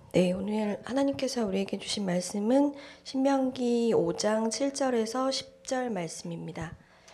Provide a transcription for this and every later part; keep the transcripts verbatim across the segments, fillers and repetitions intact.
네, 오늘 하나님께서 우리에게 주신 말씀은 신명기 오 장 칠 절에서 십 절 말씀입니다.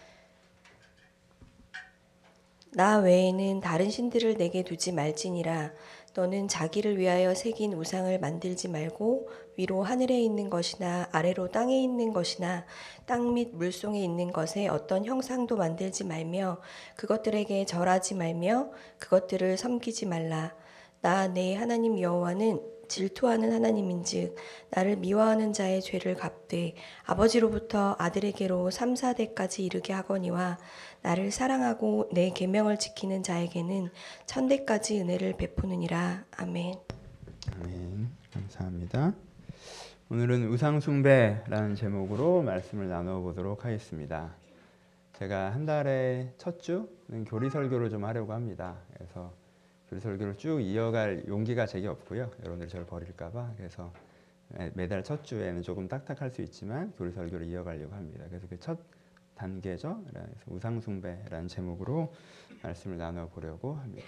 나 외에는 다른 신들을 내게 두지 말지니라. 너는 자기를 위하여 새긴 우상을 만들지 말고 위로 하늘에 있는 것이나 아래로 땅에 있는 것이나 땅 및 물속에 있는 것에 어떤 형상도 만들지 말며 그것들에게 절하지 말며 그것들을 섬기지 말라. 나 내 하나님 여호와는 질투하는 하나님인즉 나를 미워하는 자의 죄를 갚되 아버지로부터 아들에게로 삼, 사대까지 이르게 하거니와 나를 사랑하고 내 계명을 지키는 자에게는 천대까지 은혜를 베푸느니라. 아멘. 아멘. 감사합니다. 오늘은 우상숭배라는 제목으로 말씀을 나눠보도록 하겠습니다. 제가 한 달에 첫 주는 교리 설교를 좀 하려고 합니다. 그래서 교리 설교를 쭉 이어갈 용기가 제게 없고요. 여러분들 저를 버릴까 봐. 그래서 매달 첫 주에는 조금 딱딱할 수 있지만 교리 설교를 이어가려고 합니다. 그래서 그 첫 단계죠. 그래서 우상숭배라는 제목으로 말씀을 나눠보려고 합니다.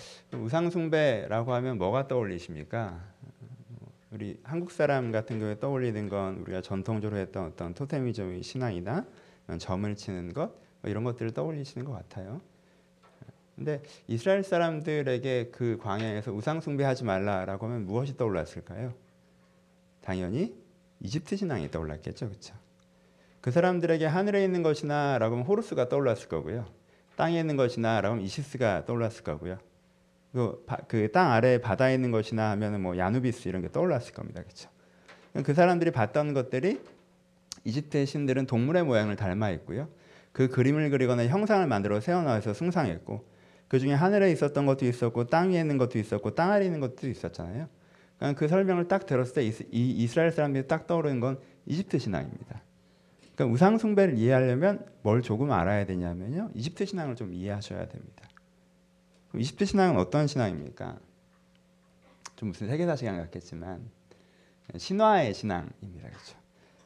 우상숭배라고 하면 뭐가 떠올리십니까? 우리 한국 사람 같은 경우에 떠올리는 건 우리가 전통적으로 했던 어떤 토테미즘의 신앙이나 점을 치는 것 이런 것들을 떠올리시는 것 같아요. 근데 이스라엘 사람들에게 그 광야에서 우상 숭배하지 말라라고 하면 무엇이 떠올랐을까요? 당연히 이집트 신앙이 떠올랐겠죠, 그렇죠? 그 사람들에게 하늘에 있는 것이나라고 하면 호루스가 떠올랐을 거고요. 땅에 있는 것이나라고 하면 이시스가 떠올랐을 거고요. 그 땅 아래 바다에 있는 것이나 하면은 뭐 야누비스 이런 게 떠올랐을 겁니다, 그렇죠? 그 사람들이 봤던 것들이 이집트의 신들은 동물의 모양을 닮아 있고요. 그 그림을 그리거나 형상을 만들어 세워놔서 숭상했고. 그 중에 하늘에 있었던 것도 있었고 땅 위에 있는 것도 있었고 땅 아래에 있는 것도 있었잖아요. 그러니까 그 설명을 딱 들었을 때 이 이스라엘 사람들이 딱 떠오르는 건 이집트 신앙입니다. 그러니까 우상 숭배를 이해하려면 뭘 조금 알아야 되냐면요, 이집트 신앙을 좀 이해하셔야 됩니다. 그럼 이집트 신앙은 어떤 신앙입니까? 좀 무슨 세계사 시간 같겠지만 신화의 신앙입니다, 그렇죠?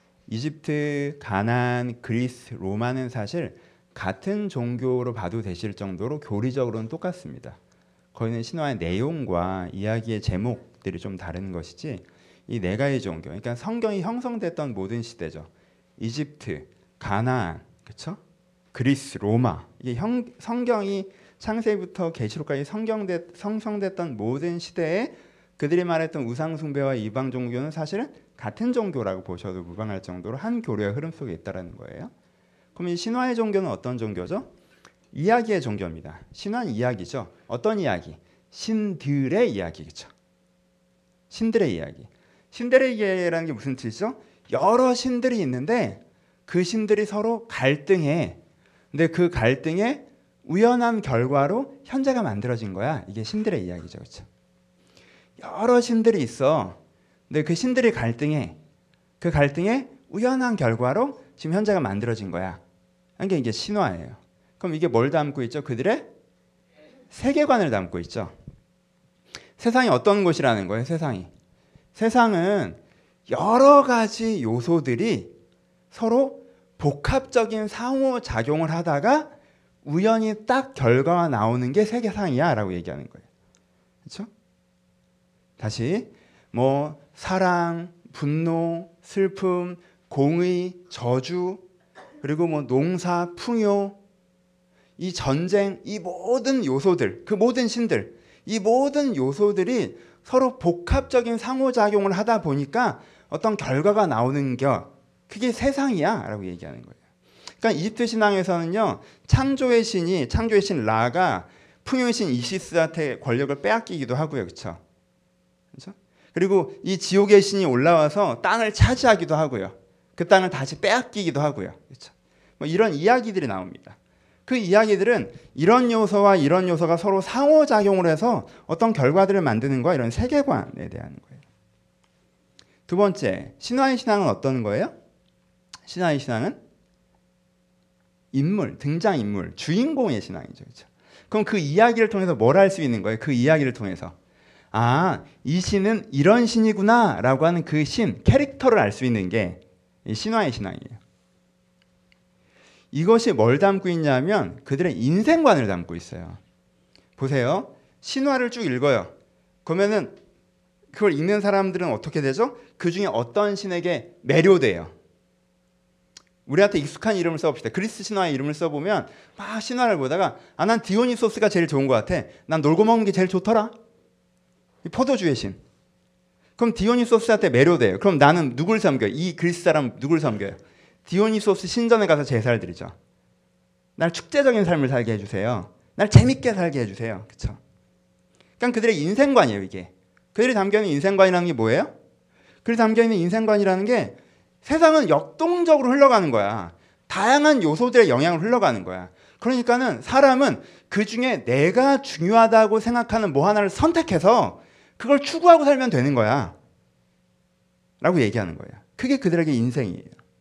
이집트, 가나안, 그리스, 로마는 사실 같은 종교로 봐도 되실 정도로 교리적으로는 똑같습니다. 거기는 신화의 내용과 이야기의 제목들이 좀 다른 것이지 이 네 가지 종교, 그러니까 성경이 형성됐던 모든 시대죠. 이집트, 가나안, 그렇죠? 그리스, 로마, 이게 형, 성경이 창세기부터 계시록까지 성경됐, 성성됐던 모든 시대에 그들이 말했던 우상숭배와 이방 종교는 사실은 같은 종교라고 보셔도 무방할 정도로 한 교류의 흐름 속에 있다는 거예요. 그럼 이 신화의 종교는 어떤 종교죠? 이야기의 종교입니다. 신화는 이야기죠. 어떤 이야기? 신들의 이야기죠. 신들의 이야기. 신들의 이야기라는 게 무슨 뜻이죠? 여러 신들이 있는데 그 신들이 서로 갈등해. 근데 그 갈등에 우연한 결과로 현재가 만들어진 거야. 이게 신들의 이야기죠, 그렇죠? 여러 신들이 있어. 근데 그 신들이 갈등해. 그 갈등에 우연한 결과로 지금 현재가 만들어진 거야. 이게 이게 신화예요. 그럼 이게 뭘 담고 있죠? 그들의 세계관을 담고 있죠. 세상이 어떤 곳이라는 거예요? 세상이. 세상은 여러 가지 요소들이 서로 복합적인 상호작용을 하다가 우연히 딱 결과가 나오는 게 세계상이야 라고 얘기하는 거예요. 그렇죠? 다시 뭐 사랑, 분노, 슬픔, 공의, 저주, 그리고 뭐 농사, 풍요, 이 전쟁, 이 모든 요소들, 그 모든 신들, 이 모든 요소들이 서로 복합적인 상호작용을 하다 보니까 어떤 결과가 나오는 게 그게 세상이야 라고 얘기하는 거예요. 그러니까 이집트 신앙에서는요, 창조의 신이, 창조의 신 라가 풍요의 신 이시스한테 권력을 빼앗기기도 하고요, 그렇죠? 그렇죠? 그리고 이 지옥의 신이 올라와서 땅을 차지하기도 하고요. 그 땅을 다시 빼앗기기도 하고요. 그렇죠? 뭐 이런 이야기들이 나옵니다. 그 이야기들은 이런 요소와 이런 요소가 서로 상호작용을 해서 어떤 결과들을 만드는 거야. 이런 세계관에 대한 거예요. 두 번째, 신화의 신앙은 어떤 거예요? 신화의 신앙은 인물, 등장인물, 주인공의 신앙이죠. 그렇죠? 그럼 그 이야기를 통해서 뭘 할 수 있는 거예요? 그 이야기를 통해서. 아, 이 신은 이런 신이구나 라고 하는 그 신, 캐릭터를 알 수 있는 게 신화의 신앙이에요. 이것이 뭘 담고 있냐면 그들의 인생관을 담고 있어요. 보세요. 신화를 쭉 읽어요. 그러면은 그걸 읽는 사람들은 어떻게 되죠? 그 중에 어떤 신에게 매료돼요. 우리한테 익숙한 이름을 써봅시다. 그리스 신화의 이름을 써보면 막 신화를 보다가 아, 난 디오니소스가 제일 좋은 것 같아. 난 놀고 먹는 게 제일 좋더라. 이 포도주의 신. 그럼 디오니소스한테 매료돼요. 그럼 나는 누굴 섬겨요? 이 그리스 사람 누굴 섬겨요? 디오니소스 신전에 가서 제사를 드리죠. 날 축제적인 삶을 살게 해주세요. 날 재밌게 살게 해주세요. 그렇죠? 그러니까 그들의 인생관이에요. 이게. 그들이 담겨있는 인생관이라는 게 뭐예요? 그들이 담겨있는 인생관이라는 게 세상은 역동적으로 흘러가는 거야. 다양한 요소들의 영향을 흘러가는 거야. 그러니까는 사람은 그 중에 내가 중요하다고 생각하는 뭐 하나를 선택해서 그걸 추구하고 살면 되는 거야. 라고 얘기하는 거예요. 그게 그들에게 인생이에요.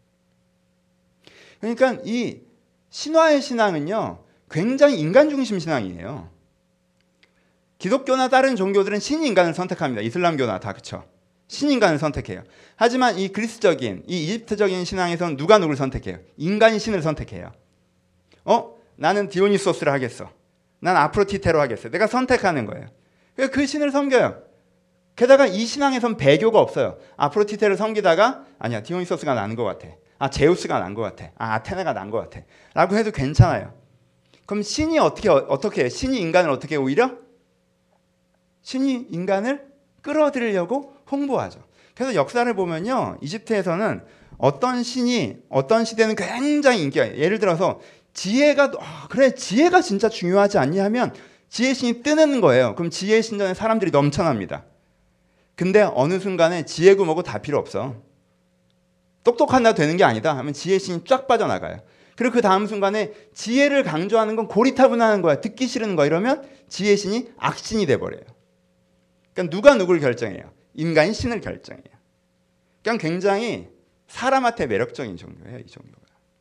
그러니까 이 신화의 신앙은요, 굉장히 인간 중심 신앙이에요. 기독교나 다른 종교들은 신인간을 선택합니다. 이슬람교나 다 그쵸. 신인간을 선택해요. 하지만 이 그리스적인, 이 이집트적인 신앙에서는 누가 누굴 선택해요? 인간이 신을 선택해요. 어? 나는 디오니소스를 하겠어. 난 아프로디테로 하겠어. 내가 선택하는 거예요. 그 신을 섬겨요. 게다가 이 신앙에선 배교가 없어요. 아프로디테를 섬기다가 아니야, 디오니소스가 나은 것 같아. 아, 제우스가 나은 것 같아. 아, 아테네가 나은 것 같아. 라고 해도 괜찮아요. 그럼 신이 어떻게 어떻게 해요? 신이 인간을 어떻게 해요? 오히려 신이 인간을 끌어들이려고 홍보하죠. 그래서 역사를 보면요, 이집트에서는 어떤 신이 어떤 시대는 굉장히 인기가 있어요. 예를 들어서 지혜가 어, 그래 지혜가 진짜 중요하지 않냐 하면 지혜 신이 뜨는 거예요. 그럼 지혜 신전에 사람들이 넘쳐납니다. 근데 어느 순간에 지혜고 뭐고 다 필요 없어. 똑똑한다 되는 게 아니다 하면 지혜 신이 쫙 빠져나가요. 그리고 그 다음 순간에 지혜를 강조하는 건 고리타분하는 거야. 듣기 싫은 거 이러면 지혜 신이 악신이 돼버려요. 그러니까 누가 누굴 결정해요? 인간이 신을 결정해요. 그냥 굉장히 사람한테 매력적인 종교예요. 이 종교가.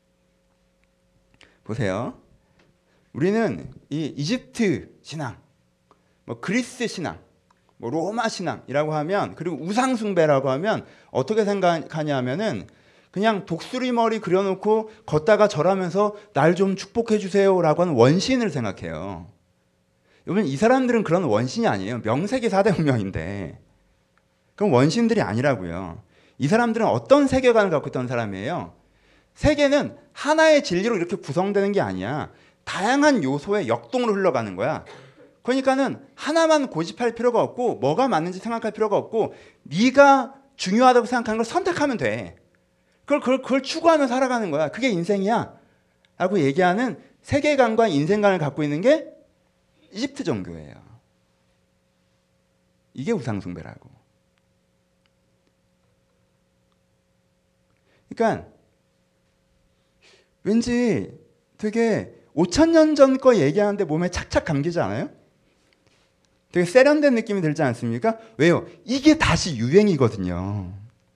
보세요. 우리는 이 이집트 신앙, 뭐 그리스 신앙, 뭐 로마 신앙이라고 하면, 그리고 우상 숭배라고 하면 어떻게 생각하냐 하면은 그냥 독수리 머리 그려놓고 걷다가 절하면서 날 좀 축복해 주세요라고 하는 원신을 생각해요. 여러분, 이 사람들은 그런 원신이 아니에요. 명세기 사 대 운명인데. 그럼 원신들이 아니라고요. 이 사람들은 어떤 세계관을 갖고 있던 사람이에요. 세계는 하나의 진리로 이렇게 구성되는 게 아니야. 다양한 요소의 역동으로 흘러가는 거야. 그러니까는 하나만 고집할 필요가 없고 뭐가 맞는지 생각할 필요가 없고 네가 중요하다고 생각하는 걸 선택하면 돼. 그걸, 그걸, 그걸 추구하며 살아가는 거야. 그게 인생이야. 라고 얘기하는 세계관과 인생관을 갖고 있는 게 이집트 종교예요. 이게 우상숭배라고. 그러니까 왠지 되게 오천 년 전 거 얘기하는데 몸에 착착 감기지 않아요? 되게 세련된 느낌이 들지 않습니까? 왜요? 이게 다시 유행이거든요.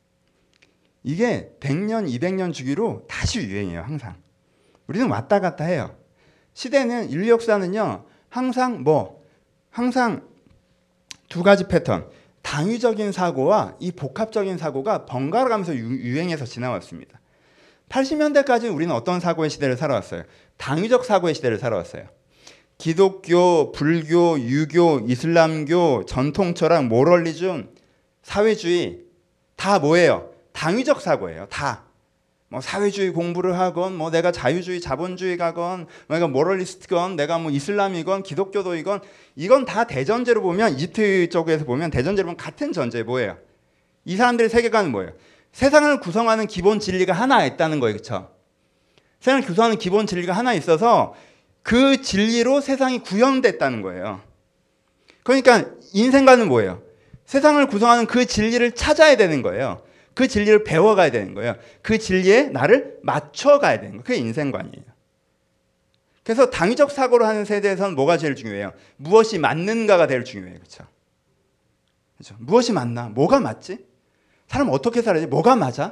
이게 백 년, 이백 년 주기로 다시 유행이에요. 항상. 우리는 왔다 갔다 해요. 시대는, 인류 역사는요, 항상 뭐 항상 두 가지 패턴, 당위적인 사고와 이 복합적인 사고가 번갈아 가면서 유행해서 지나왔습니다. 팔십 년대까지는 우리는 어떤 사고의 시대를 살아왔어요? 당위적 사고의 시대를 살아왔어요. 기독교, 불교, 유교, 이슬람교, 전통철학, 모럴리즘, 사회주의 다 뭐예요? 당위적 사고예요. 다. 뭐 사회주의 공부를 하건, 뭐 내가 자유주의, 자본주의 가건, 내가 모럴리스트건, 내가 뭐 이슬람이건, 기독교도이건, 이건 다 대전제로 보면, 이집트 쪽에서 보면 대전제로 보면 같은 전제 뭐예요? 이 사람들의 세계관은 뭐예요? 세상을 구성하는 기본 진리가 하나 있다는 거예요. 그렇죠? 세상을 구성하는 기본 진리가 하나 있어서 그 진리로 세상이 구현됐다는 거예요. 그러니까 인생관은 뭐예요? 세상을 구성하는 그 진리를 찾아야 되는 거예요. 그 진리를 배워가야 되는 거예요. 그 진리에 나를 맞춰가야 되는 거예요. 그게 인생관이에요. 그래서 당위적 사고를 하는 세대에서는 뭐가 제일 중요해요? 무엇이 맞는가가 제일 중요해요. 그렇죠? 그렇죠? 무엇이 맞나? 뭐가 맞지? 사람 어떻게 살아야지? 뭐가 맞아?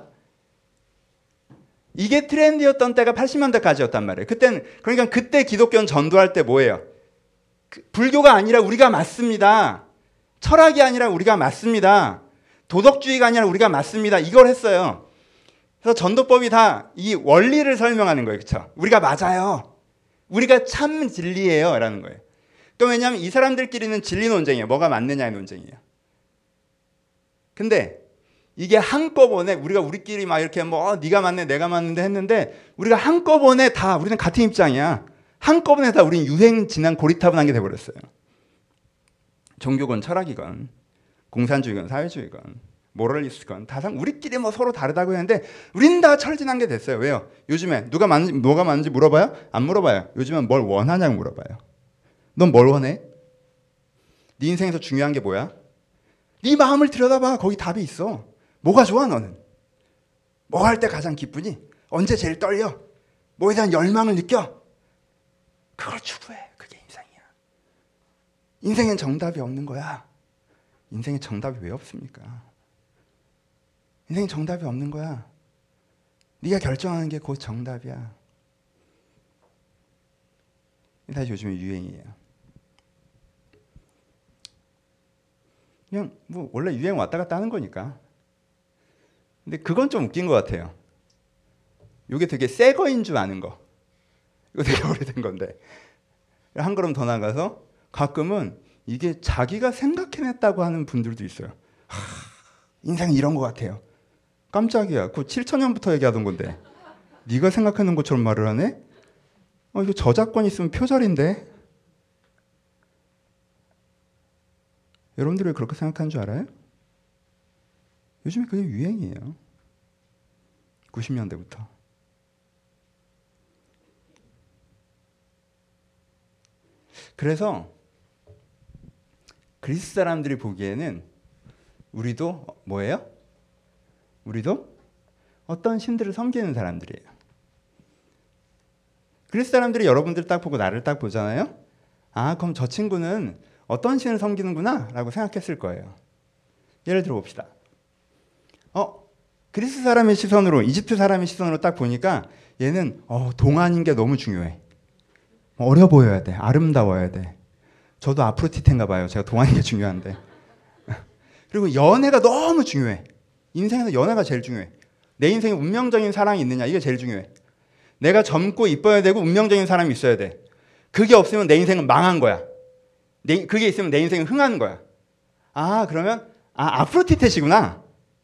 이게 트렌드였던 때가 팔십 년대까지였단 말이에요. 그때는, 그러니까 그때 기독교는 전도할 때 뭐예요? 그 불교가 아니라 우리가 맞습니다. 철학이 아니라 우리가 맞습니다. 도덕주의가 아니라 우리가 맞습니다. 이걸 했어요. 그래서 전도법이 다 이 원리를 설명하는 거예요. 그렇죠? 우리가 맞아요. 우리가 참 진리예요. 라는 거예요. 또 왜냐하면 이 사람들끼리는 진리 논쟁이에요. 뭐가 맞느냐의 논쟁이에요. 근데 이게 한꺼번에 우리가 우리끼리 막 이렇게 뭐 어, 네가 맞네 내가 맞는데 했는데 우리가 한꺼번에 다 우리는 같은 입장이야. 한꺼번에 다 우리는 유행 지난 고리타분한 게 돼버렸어요. 종교건 철학이건 공산주의건 사회주의건 모럴리스트건 다 상 우리끼리 뭐 서로 다르다고 했는데 우린 다 철진한 게 됐어요. 왜요? 요즘에 누가 맞는지 뭐가 맞는지 물어봐요? 안 물어봐요. 요즘엔 뭘 원하냐고 물어봐요. 넌 뭘 원해? 네 인생에서 중요한 게 뭐야? 네 마음을 들여다봐. 거기 답이 있어. 뭐가 좋아 너는? 뭐 할 때 가장 기쁘니? 언제 제일 떨려? 뭐에 대한 열망을 느껴? 그걸 추구해. 그게 인생이야. 인생엔 정답이 없는 거야. 인생에 정답이 왜 없습니까? 인생에 정답이 없는 거야. 네가 결정하는 게 곧 정답이야. 이게 다시 요즘에 유행이에요. 그냥 뭐 원래 유행 왔다 갔다 하는 거니까. 근데 그건 좀 웃긴 것 같아요. 이게 되게 새 거인 줄 아는 거. 이거 되게 오래된 건데. 한 걸음 더 나가서 가끔은 이게 자기가 생각해냈다고 하는 분들도 있어요. 하, 인생은 이런 것 같아요. 깜짝이야. 그거 칠천 년부터 얘기하던 건데. 네가 생각하는 것처럼 말을 하네? 어, 이거 저작권 있으면 표절인데? 여러분들이 왜 그렇게 생각하는 줄 알아요? 요즘에 그게 유행이에요. 구십 년대부터. 그래서 그리스 사람들이 보기에는 우리도 뭐예요? 우리도 어떤 신들을 섬기는 사람들이에요. 그리스 사람들이 여러분들 딱 보고 나를 딱 보잖아요. 아, 그럼 저 친구는 어떤 신을 섬기는구나 라고 생각했을 거예요. 예를 들어 봅시다. 어, 그리스 사람의 시선으로, 이집트 사람의 시선으로 딱 보니까 얘는 어, 동안인 게 너무 중요해. 어려 보여야 돼. 아름다워야 돼. 저도 아프로디테인가 봐요. 제가 동안인 게 중요한데. 그리고 연애가 너무 중요해. 인생에서 연애가 제일 중요해. 내 인생에 운명적인 사랑이 있느냐, 이게 제일 중요해. 내가 젊고 이뻐야 되고 운명적인 사람이 있어야 돼. 그게 없으면 내 인생은 망한 거야. 내, 그게 있으면 내 인생은 흥한 거야. 아, 그러면 아, 아프로디테시구나.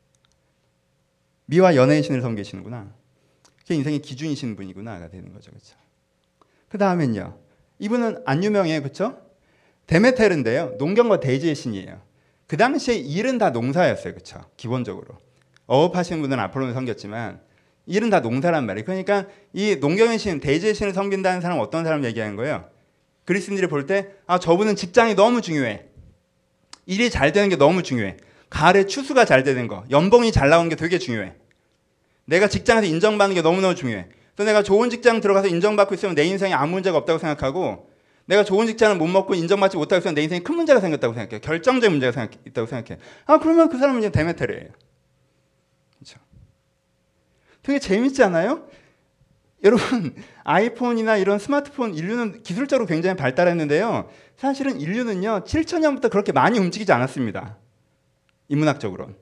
미와 연애의 신을 섬기시는구나. 그게 인생의 기준이신 분이구나가 되는 거죠. 그렇죠? 그 다음엔요. 이분은 안 유명해요. 그렇죠? 데메텔인데요. 농경과 대지의 신이에요. 그 당시에 일은 다 농사였어요. 그렇죠? 기본적으로. 어업하시는 분은 아폴로를 섬겼지만 일은 다 농사란 말이에요. 그러니까 이 농경의 신, 대지의 신을 섬긴다는 사람은 어떤 사람 얘기하는 거예요? 그리스인들이 볼 때 아, 저분은 직장이 너무 중요해. 일이 잘 되는 게 너무 중요해. 가을에 추수가 잘 되는 거, 연봉이 잘 나오는 게 되게 중요해. 내가 직장에서 인정받는 게 너무너무 중요해. 또 내가 좋은 직장 들어가서 인정받고 있으면 내 인생에 아무 문제가 없다고 생각하고 내가 좋은 직장을 못 먹고 인정받지 못하고 있으면 내 인생에 큰 문제가 생겼다고 생각해요. 결정적인 문제가 생각, 있다고 생각해요. 아, 그러면 그 사람은 이제 데메텔이에요. 그렇죠? 되게 재밌지 않아요? 여러분, 아이폰이나 이런 스마트폰 인류는 기술적으로 굉장히 발달했는데요. 사실은 인류는요, 칠천 년부터 그렇게 많이 움직이지 않았습니다. 인문학적으로는.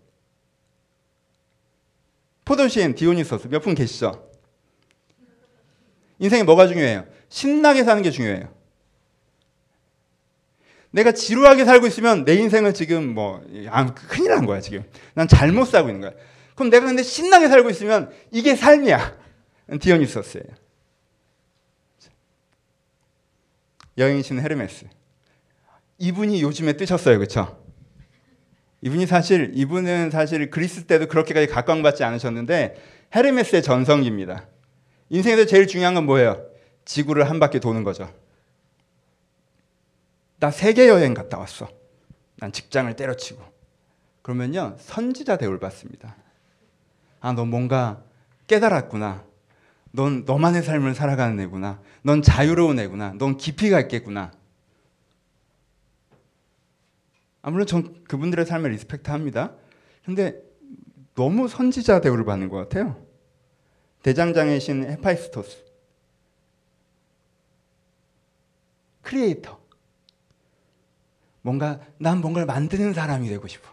포도시인 디오니소스 몇 분 계시죠? 인생에 뭐가 중요해요? 신나게 사는 게 중요해요. 내가 지루하게 살고 있으면 내 인생은 지금 뭐 아, 큰일 난 거야 지금. 난 잘못 살고 있는 거야. 그럼 내가 근데 신나게 살고 있으면 이게 삶이야. 디오니소스예요. 여행신 헤르메스. 이분이 요즘에 뜨셨어요, 그렇죠? 이분이 사실 이분은 사실 그리스 때도 그렇게까지 각광받지 않으셨는데 헤르메스의 전성기입니다. 인생에서 제일 중요한 건 뭐예요? 지구를 한 바퀴 도는 거죠. 나 세계 여행 갔다 왔어. 난 직장을 때려치고. 그러면요, 선지자 대우를 받습니다. 아, 너 뭔가 깨달았구나. 넌 너만의 삶을 살아가는 애구나. 넌 자유로운 애구나. 넌 깊이가 있겠구나. 아, 물론 전 그분들의 삶을 리스펙트합니다. 근데 너무 선지자 대우를 받는 것 같아요. 대장장의 신 헤파이스토스. 크리에이터. 뭔가 난 뭔가를 만드는 사람이 되고 싶어.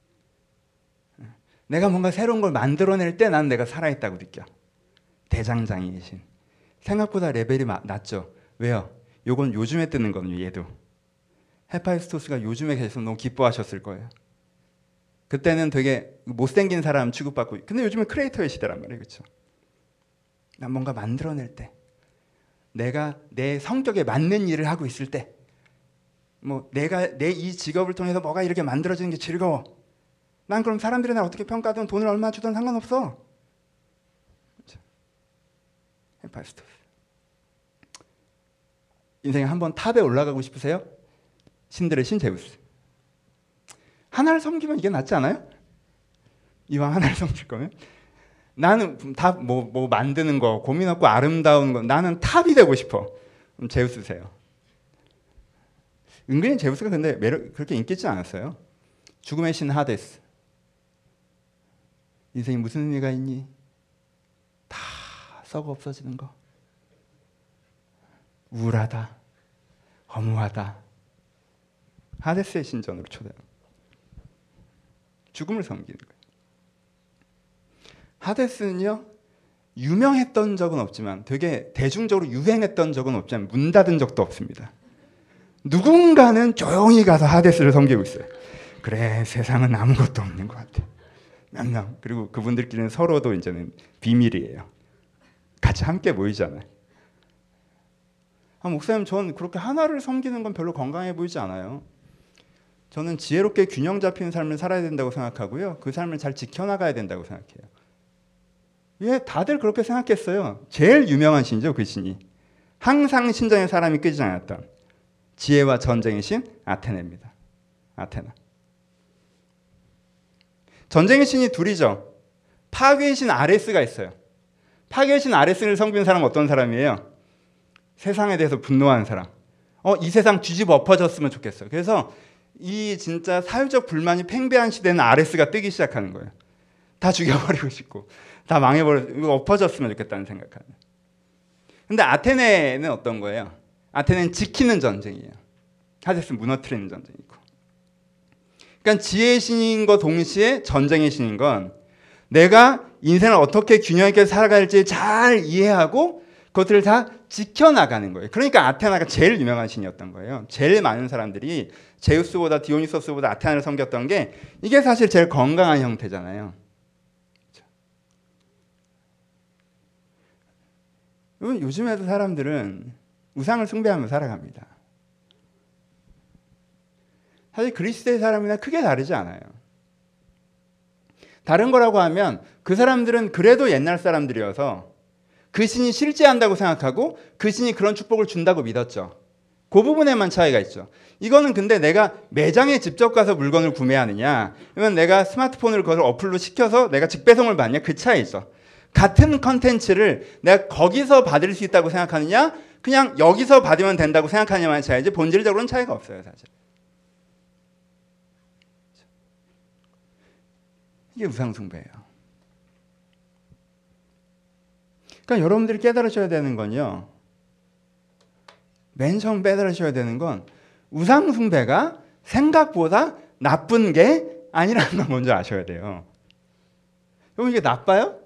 내가 뭔가 새로운 걸 만들어낼 때 난 내가 살아있다고 느껴. 대장장이의 신. 생각보다 레벨이 낮죠. 왜요? 요건 요즘에 뜨는 거든요. 얘도. 헤파이스토스가 요즘에 계셔서 너무 기뻐하셨을 거예요. 그때는 되게 못생긴 사람 취급받고, 근데 요즘은 크리에이터의 시대란 말이에요. 그렇죠? 난 뭔가 만들어낼 때, 내가 내 성격에 맞는 일을 하고 있을 때, 뭐 내가 내 이 직업을 통해서 뭐가 이렇게 만들어지는 게 즐거워. 난 그럼 사람들이 날 어떻게 평가하든 돈을 얼마 주든 상관없어. 그렇죠? 헤파이스토스. 인생에 한번 탑에 올라가고 싶으세요? 신들의 신 제우스. 하나를 섬기면 이게 낫지 않아요? 이왕 하나를 섬길 거면? 나는 탑 뭐 뭐 만드는 거 고민 없고 아름다운 거, 나는 탑이 되고 싶어. 그럼 제우스세요. 은근히 제우스가 근데 매력 그렇게 인기 있지 않았어요. 죽음의 신 하데스. 인생이 무슨 의미가 있니? 다 썩어 없어지는 거. 우울하다, 허무하다. 하데스의 신전으로 초대합니다. 죽음을 섬기는 거예요. 하데스는요, 유명했던 적은 없지만, 되게 대중적으로 유행했던 적은 없지만 문 닫은 적도 없습니다. 누군가는 조용히 가서 하데스를 섬기고 있어요. 그래, 세상은 아무것도 없는 것 같아. 몇 명. 그리고 그분들끼리는 서로도 이제는 비밀이에요. 같이 함께 모이잖아요. 아, 목사님, 전 그렇게 하나를 섬기는 건 별로 건강해 보이지 않아요. 저는 지혜롭게 균형 잡힌 삶을 살아야 된다고 생각하고요. 그 삶을 잘 지켜나가야 된다고 생각해요. 예, 다들 그렇게 생각했어요. 제일 유명한 신이죠, 그 신이. 항상 신전의 사람이 끄지 않았던 지혜와 전쟁의 신 아테네입니다. 아테나. 전쟁의 신이 둘이죠. 파괴의 신 아레스가 있어요. 파괴의 신 아레스를 섬기는 사람은 어떤 사람이에요? 세상에 대해서 분노하는 사람. 어, 이 세상 뒤집어 엎어졌으면 좋겠어요. 그래서 이 진짜 사회적 불만이 팽배한 시대는 아레스가 뜨기 시작하는 거예요. 다 죽여버리고 싶고, 다 망해버려, 이거 엎어졌으면 좋겠다는 생각하는. 근데 아테네는 어떤 거예요? 아테네는 지키는 전쟁이에요. 하데스는 무너뜨리는 전쟁이고. 그러니까 지혜의 신인 것 동시에 전쟁의 신인 건, 내가 인생을 어떻게 균형 있게 살아갈지 잘 이해하고 그것들을 다 지켜나가는 거예요. 그러니까 아테나가 제일 유명한 신이었던 거예요. 제일 많은 사람들이 제우스보다 디오니소스보다 아테나를 섬겼던 게, 이게 사실 제일 건강한 형태잖아요. 그렇죠? 요즘에도 사람들은 우상을 숭배하며 살아갑니다. 사실 그리스도의 사람이나 크게 다르지 않아요. 다른 거라고 하면 그 사람들은 그래도 옛날 사람들이어서 그 신이 실제한다고 생각하고 그 신이 그런 축복을 준다고 믿었죠. 그 부분에만 차이가 있죠. 이거는 근데 내가 매장에 직접 가서 물건을 구매하느냐, 아니면 내가 스마트폰을 그걸 어플로 시켜서 내가 직배송을 받냐, 그 차이죠. 같은 컨텐츠를 내가 거기서 받을 수 있다고 생각하느냐, 그냥 여기서 받으면 된다고 생각하느냐만 차이지 본질적으로는 차이가 없어요, 사실. 이게 우상숭배예요. 그러니까 여러분들이 깨달으셔야 되는 건요, 맨 처음 깨달으셔야 되는 건 우상숭배가 생각보다 나쁜 게 아니라는 걸 먼저 아셔야 돼요. 여러분, 이게 나빠요?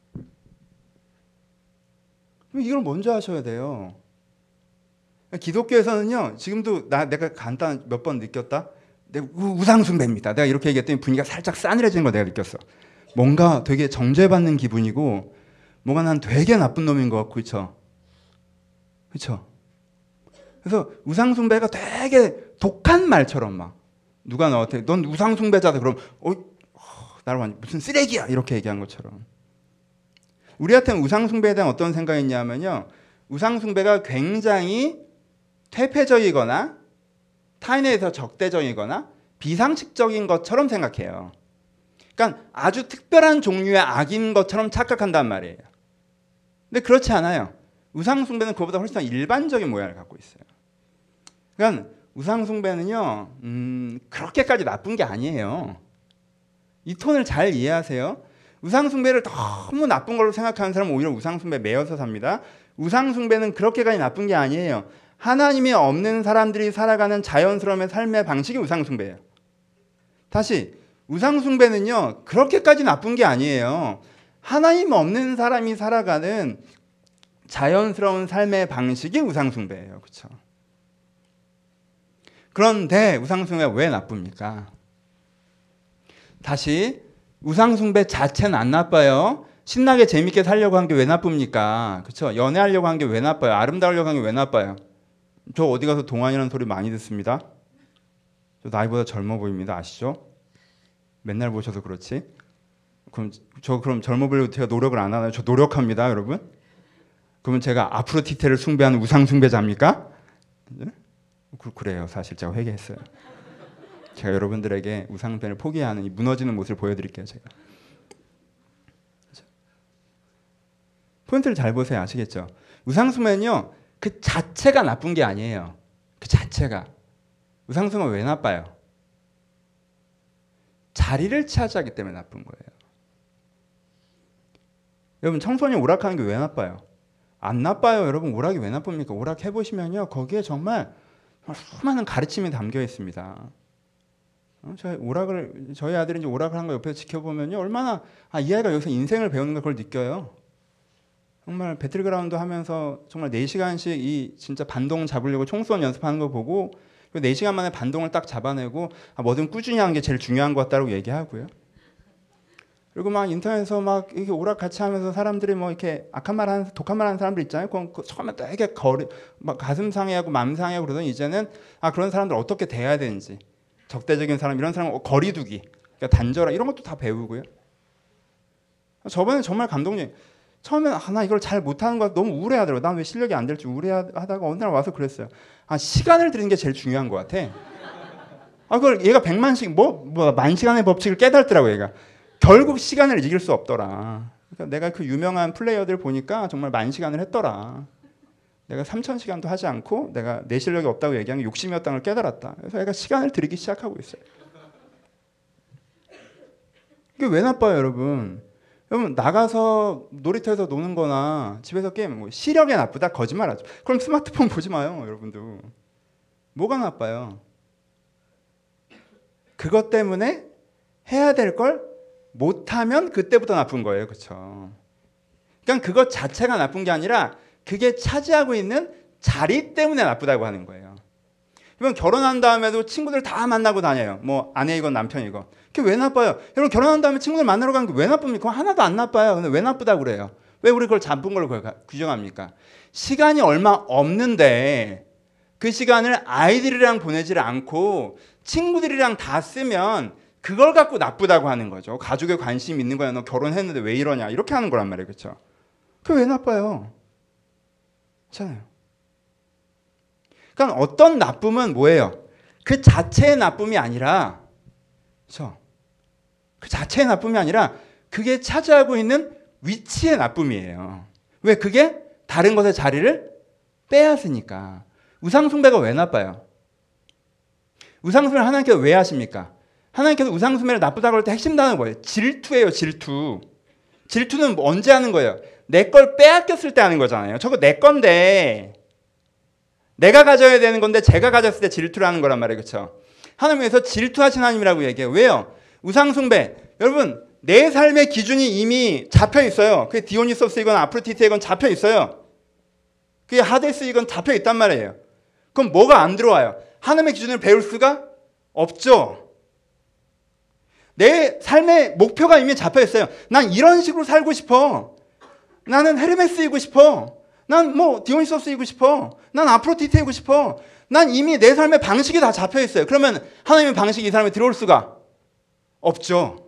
이걸 먼저 아셔야 돼요. 기독교에서는요, 지금도 나, 내가 간단 몇 번 느꼈다? 내가 우상숭배입니다. 내가 이렇게 얘기했더니 분위기가 살짝 싸늘해지는 걸 내가 느꼈어. 뭔가 되게 정죄받는 기분이고, 뭔가 난 되게 나쁜 놈인 것 같고, 그쵸? 그쵸? 그래서 우상숭배가 되게 독한 말처럼 막, 누가 너한테 넌 우상숭배자다 그럼 어, 나를 완전 무슨 쓰레기야 이렇게 얘기한 것처럼. 우리한테는 우상숭배에 대한 어떤 생각이 있냐면요, 우상숭배가 굉장히 퇴폐적이거나 타인에 대해서 적대적이거나 비상식적인 것처럼 생각해요. 그러니까 아주 특별한 종류의 악인 것처럼 착각한단 말이에요. 근데 그렇지 않아요. 우상숭배는 그보다 훨씬 일반적인 모양을 갖고 있어요. 그러니까 우상숭배는요, 음, 그렇게까지 나쁜 게 아니에요. 이 톤을 잘 이해하세요. 우상숭배를 너무 나쁜 걸로 생각하는 사람은 오히려 우상숭배에 매여서 삽니다. 우상숭배는 그렇게까지 나쁜 게 아니에요. 하나님이 없는 사람들이 살아가는 자연스러움의 삶의 방식이 우상숭배예요. 다시, 우상숭배는요, 그렇게까지 나쁜 게 아니에요. 하나님 없는 사람이 살아가는 자연스러운 삶의 방식이 우상숭배예요. 그렇죠? 그런데 우상숭배가 왜 나쁩니까? 다시 우상숭배 자체는 안 나빠요. 신나게 재밌게 살려고 한 게 왜 나쁩니까? 그렇죠? 연애하려고 한 게 왜 나빠요? 아름다우려고 한 게 왜 나빠요? 저 어디 가서 동안이라는 소리 많이 듣습니다. 저 나이보다 젊어 보입니다. 아시죠? 맨날 보셔서 그렇지. 그럼 저 그럼 젊어 보려고 제가 노력을 안 하나요? 저 노력합니다, 여러분. 그러면 제가 아프로디테를 숭배하는 우상숭배자입니까? 네? 그래요. 사실 제가 회개했어요. 제가 여러분들에게 우상숭배를 포기하는 이 무너지는 모습을 보여드릴게요. 제가. 포인트를 잘 보세요. 아시겠죠? 우상숭배는요. 그 자체가 나쁜 게 아니에요. 그 자체가. 우상숭배가 왜 나빠요? 자리를 차지하기 때문에 나쁜 거예요. 여러분 청소년 오락하는 게 왜 나빠요? 안 나빠요. 여러분 오락이 왜 나쁩니까? 오락 해보시면요. 거기에 정말 수많은 가르침이 담겨 있습니다. 어, 저희 오락을 저희 아들이 이제 오락을 한 거 옆에서 지켜보면요. 얼마나 아, 이 아이가 여기서 인생을 배우는 걸 그걸 느껴요. 정말 배틀그라운드 하면서 정말 네 시간씩 이 진짜 반동 잡으려고 총선 연습하는 거 보고 네 시간 만에 반동을 딱 잡아내고 아, 뭐든 꾸준히 하는 게 제일 중요한 것 같다고 얘기하고요. 그리고 막 인터넷에서 막 이렇게 오락 같이 하면서 사람들이 뭐 이렇게 악한 말 하는 독한 말 하는 사람들 있잖아요. 그 처음에 되게 거리 막 가슴 상해하고 맘 상해하고 그러더니 이제는 아 그런 사람들 어떻게 대해야 되는지 적대적인 사람 이런 사람 거리두기 그러니까 단절화 이런 것도 다 배우고요. 저번에 정말 감동적. 처음에는 아, 나 이걸 잘 못하는 거 너무 우울해하더라고. 난 왜 실력이 안 될지 우울해하다가 어느 날 와서 그랬어요. 아 시간을 들이는 게 제일 중요한 것 같아. 아 그걸 얘가 백만씩 뭐 뭐 만 시간의 법칙을 깨달더라고 얘가. 결국 시간을 이길 수 없더라. 그러니까 내가 그 유명한 플레이어들 보니까 정말 만 시간을 했더라. 내가 삼천 시간도 하지 않고 내가 내 실력이 없다고 얘기한 게 욕심이었다는 걸 깨달았다. 그래서 얘가 시간을 들이기 시작하고 있어요. 이게 왜 나빠요, 여러분? 여러분 나가서 놀이터에서 노는 거나 집에서 게임 뭐 시력에 나쁘다? 거짓말하죠. 그럼 스마트폰 보지 마요, 여러분도. 뭐가 나빠요? 그것 때문에 해야 될 걸 못하면 그때부터 나쁜 거예요. 그렇죠? 그러니까 그것 자체가 나쁜 게 아니라 그게 차지하고 있는 자리 때문에 나쁘다고 하는 거예요. 여러분 결혼한 다음에도 친구들 다 만나고 다녀요. 뭐 아내이건 남편이건. 그게 왜 나빠요? 여러분 결혼한 다음에 친구들 만나러 가는 게 왜 나쁩니까? 하나도 안 나빠요. 근데 왜 나쁘다고 그래요? 왜 우리 그걸 나쁜 걸로 규정합니까? 시간이 얼마 없는데 그 시간을 아이들이랑 보내지를 않고 친구들이랑 다 쓰면 그걸 갖고 나쁘다고 하는 거죠. 가족에 관심 있는 거야. 너 결혼했는데 왜 이러냐. 이렇게 하는 거란 말이에요. 그렇죠? 그게 왜 나빠요? 괜찮아요. 그러니까 어떤 나쁨은 뭐예요? 그 자체의 나쁨이 아니라 그렇죠? 그 자체의 나쁨이 아니라 그게 차지하고 있는 위치의 나쁨이에요. 왜? 그게 다른 것의 자리를 빼앗으니까. 우상숭배가 왜 나빠요? 우상숭배를 하나님께서 왜 하십니까? 하나님께서 우상숭배를 나쁘다고 할 때 핵심 단어는 뭐예요? 질투예요. 질투. 질투는 언제 하는 거예요? 내 걸 빼앗겼을 때 하는 거잖아요. 저거 내 건데 내가 가져야 되는 건데 제가 가졌을 때 질투를 하는 거란 말이에요. 그렇죠? 하나님께서 질투하신 하나님이라고 얘기해요. 왜요? 우상숭배. 여러분 내 삶의 기준이 이미 잡혀 있어요. 그게 디오니소스이건 아프로디테이건 잡혀 있어요. 그게 하데스이건 잡혀 있단 말이에요. 그럼 뭐가 안 들어와요? 하나님의 기준을 배울 수가 없죠. 내 삶의 목표가 이미 잡혀 있어요. 난 이런 식으로 살고 싶어. 나는 헤르메스이고 싶어. 난 뭐 디오니소스이고 싶어. 난 아프로디테이고 싶어. 난 이미 내 삶의 방식이 다 잡혀 있어요. 그러면 하나님의 방식이 이 사람에 들어올 수가 없죠.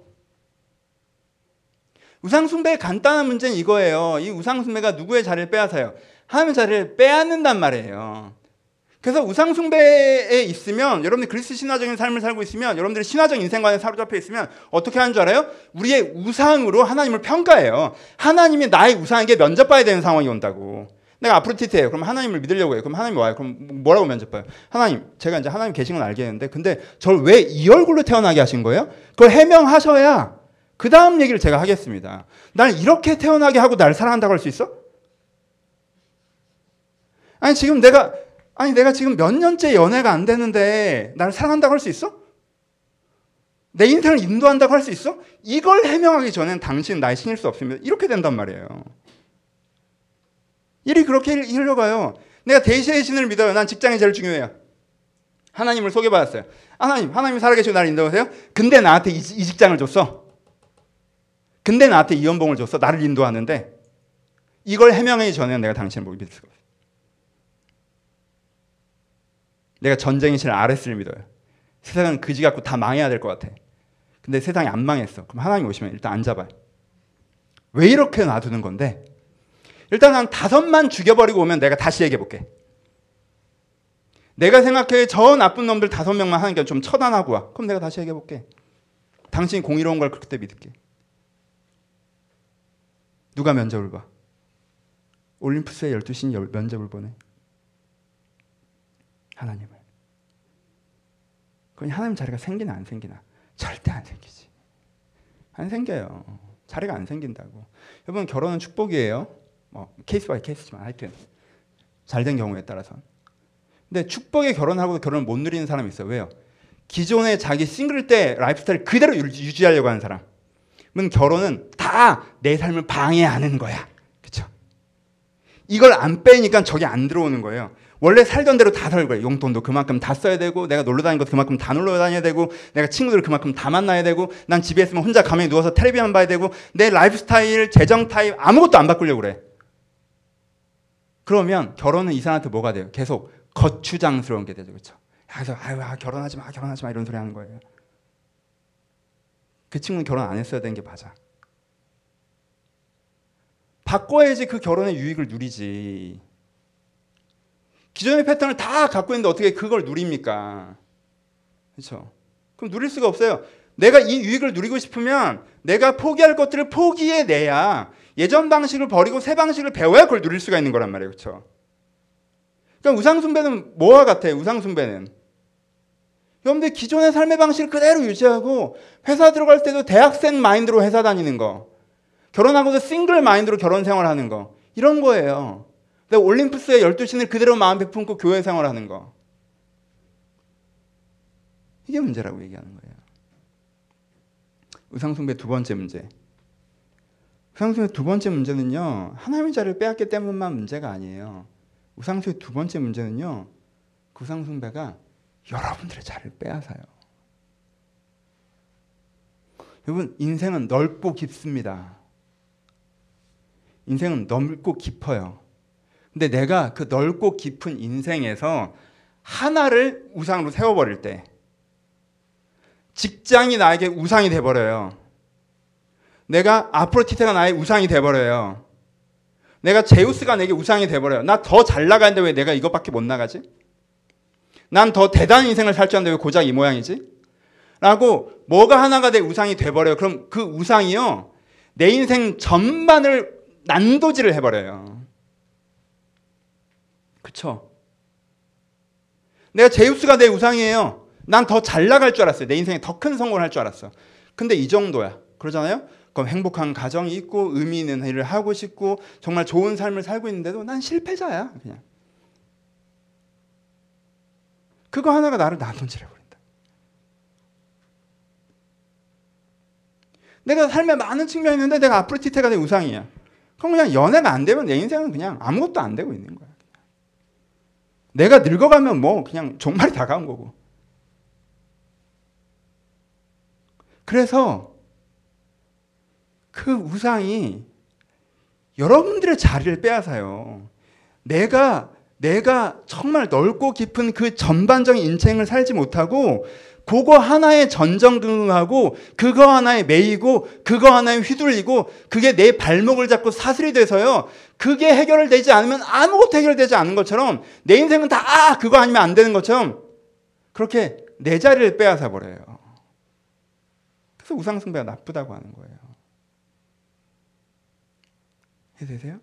우상숭배의 간단한 문제는 이거예요. 이 우상숭배가 누구의 자리를 빼앗아요? 하나님의 자리를 빼앗는단 말이에요. 그래서 우상숭배에 있으면 여러분들 그리스도 신화적인 삶을 살고 있으면 여러분들이 신화적 인생관에 사로잡혀 있으면 어떻게 하는 줄 알아요? 우리의 우상으로 하나님을 평가해요. 하나님이 나의 우상에게 면접봐야 되는 상황이 온다고. 내가 아프로디테예요. 그럼 하나님을 믿으려고 해요. 그럼 하나님이 와요. 그럼 뭐라고 면접봐요? 하나님, 제가 이제 하나님 계신 건 알겠는데 근데 저를 왜 이 얼굴로 태어나게 하신 거예요? 그걸 해명하셔야 그 다음 얘기를 제가 하겠습니다. 날 이렇게 태어나게 하고 날 사랑한다고 할 수 있어? 아니 지금 내가 아니 내가 지금 몇 년째 연애가 안 되는데 나를 사랑한다고 할 수 있어? 내 인생을 인도한다고 할 수 있어? 이걸 해명하기 전엔 당신은 나의 신일 수 없습니다. 이렇게 된단 말이에요. 일이 그렇게 흘러가요. 내가 대시의 신을 믿어요. 난 직장이 제일 중요해요. 하나님을 소개받았어요. 하나님, 하나님이 살아계시고 나를 인도하세요? 근데 나한테 이, 이 직장을 줬어. 근데 나한테 이 연봉을 줬어. 나를 인도하는데 이걸 해명하기 전에는 내가 당신을 못 믿을 수가 없어요. 내가 전쟁의 신 아레스를 믿어요. 세상은 그지 같고 다 망해야 될 것 같아. 근데 세상이 안 망했어. 그럼 하나님 오시면 일단 안 잡아요. 왜 이렇게 놔두는 건데? 일단 한 다섯만 죽여버리고 오면 내가 다시 얘기해볼게. 내가 생각해 저 나쁜 놈들 다섯 명만 하니까 좀 처단하고 와. 그럼 내가 다시 얘기해볼게. 당신이 공의로운 걸 그때 믿을게. 누가 면접을 봐? 올림푸스의 열두 신이 면접을 보내. 하나님을. 그건 하나님 자리가 생기나 안 생기나? 절대 안 생기지. 안 생겨요. 자리가 안 생긴다고. 여러분 결혼은 축복이에요. 뭐 케이스 바이 케이스지만 하여튼 잘된 경우에 따라서. 근데 축복에 결혼하고도 결혼을 못 누리는 사람이 있어요. 왜요? 기존의 자기 싱글 때 라이프스타일 그대로 유지하려고 하는 사람은 결혼은 다 내 삶을 방해하는 거야. 그렇죠? 이걸 안 빼니까 저게 안 들어오는 거예요. 원래 살던 대로 다 살고 용돈도 그만큼 다 써야 되고 내가 놀러 다니는 것도 그만큼 다 놀러 다녀야 되고 내가 친구들 그만큼 다 만나야 되고 난 집에 있으면 혼자 가만히 누워서 텔레비전 봐야 되고 내 라이프 스타일, 재정 타입 아무것도 안 바꾸려고 그래. 그러면 결혼은 이 사람한테 뭐가 돼요? 계속 거추장스러운 게 되죠. 그렇죠? 그래서 아유 아, 결혼하지 마 결혼하지 마 이런 소리 하는 거예요. 그 친구는 결혼 안 했어야 되는 게 맞아. 바꿔야지 그 결혼의 유익을 누리지. 기존의 패턴을 다 갖고 있는데 어떻게 그걸 누립니까? 그렇죠? 그럼 누릴 수가 없어요. 내가 이 유익을 누리고 싶으면 내가 포기할 것들을 포기해내야 예전 방식을 버리고 새 방식을 배워야 그걸 누릴 수가 있는 거란 말이에요. 그렇죠? 그러니까 우상숭배는 뭐와 같아요? 우상숭배는 여러분들 기존의 삶의 방식을 그대로 유지하고 회사 들어갈 때도 대학생 마인드로 회사 다니는 거, 결혼하고도 싱글 마인드로 결혼 생활하는 거, 이런 거예요. 올림푸스의 열두 신을 그대로 마음 베품고 교회 생활하는 거, 이게 문제라고 얘기하는 거예요. 우상숭배 두 번째 문제. 우상숭배 두 번째 문제는요, 하나님의 자리를 빼앗기 때문만 문제가 아니에요. 우상숭배 두 번째 문제는요, 그 우상숭배가 여러분들의 자리를 빼앗아요. 여러분, 인생은 넓고 깊습니다. 인생은 넓고 깊어요. 근데 내가 그 넓고 깊은 인생에서 하나를 우상으로 세워버릴 때, 직장이 나에게 우상이 돼버려요. 내가 아프로디테가 나의 우상이 돼버려요. 내가 제우스가 내게 우상이 돼버려요. 나 더 잘 나가는데 왜 내가 이것밖에 못 나가지? 난 더 대단한 인생을 살 줄 아는데 왜 고작 이 모양이지? 라고 뭐가 하나가 내 우상이 돼버려요. 그럼 그 우상이요, 내 인생 전반을 난도질을 해버려요. 그쵸? 내가 제우스가 내 우상이에요. 난 더 잘 나갈 줄 알았어요. 내 인생에 더 큰 성공을 할 줄 알았어. 근데 이 정도야. 그러잖아요? 그럼 행복한 가정이 있고 의미 있는 일을 하고 싶고 정말 좋은 삶을 살고 있는데도 난 실패자야. 그냥. 그거 하나가 나를 난도질해버린다. 내가 삶에 많은 측면이 있는데 내가 아프로디테가 내 우상이야. 그럼 그냥 연애가 안 되면 내 인생은 그냥 아무것도 안 되고 있는 거야. 내가 늙어가면 뭐 그냥 종말이 다가온 거고. 그래서 그 우상이 여러분들의 자리를 빼앗아요. 내가 내가 정말 넓고 깊은 그 전반적인 인생을 살지 못하고 그거 하나에 전전긍긍하고 그거 하나에 매이고 그거 하나에 휘둘리고 그게 내 발목을 잡고 사슬이 돼서요, 그게 해결되지 않으면 아무것도 해결되지 않은 것처럼 내 인생은 다 아, 그거 아니면 안 되는 것처럼 그렇게 내 자리를 빼앗아 버려요. 그래서 우상숭배가 나쁘다고 하는 거예요. 이해되세요?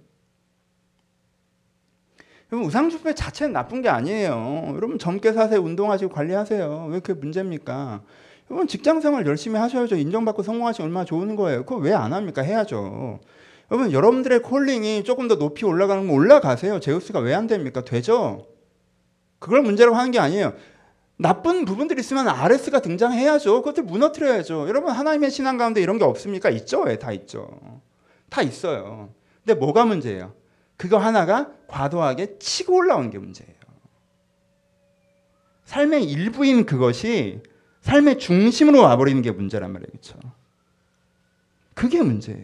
여러분, 우상숭배 자체는 나쁜 게 아니에요. 여러분 젊게 사세요. 운동하시고 관리하세요. 왜 그게 문제입니까? 여러분 직장생활 열심히 하셔야죠. 인정받고 성공하시면 얼마나 좋은 거예요. 그거 왜 안 합니까? 해야죠. 여러분 여러분들의 콜링이 조금 더 높이 올라가는 거 올라가세요. 제우스가 왜 안 됩니까? 되죠. 그걸 문제라고 하는 게 아니에요. 나쁜 부분들이 있으면 아레스가 등장해야죠. 그것들 무너뜨려야죠. 여러분 하나님의 신앙 가운데 이런 게 없습니까? 있죠. 예, 다 있죠. 다 있어요. 근데 뭐가 문제예요? 그거 하나가 과도하게 치고 올라오는 게 문제예요. 삶의 일부인 그것이 삶의 중심으로 와버리는 게 문제란 말이에요. 그렇죠? 그게 문제예요.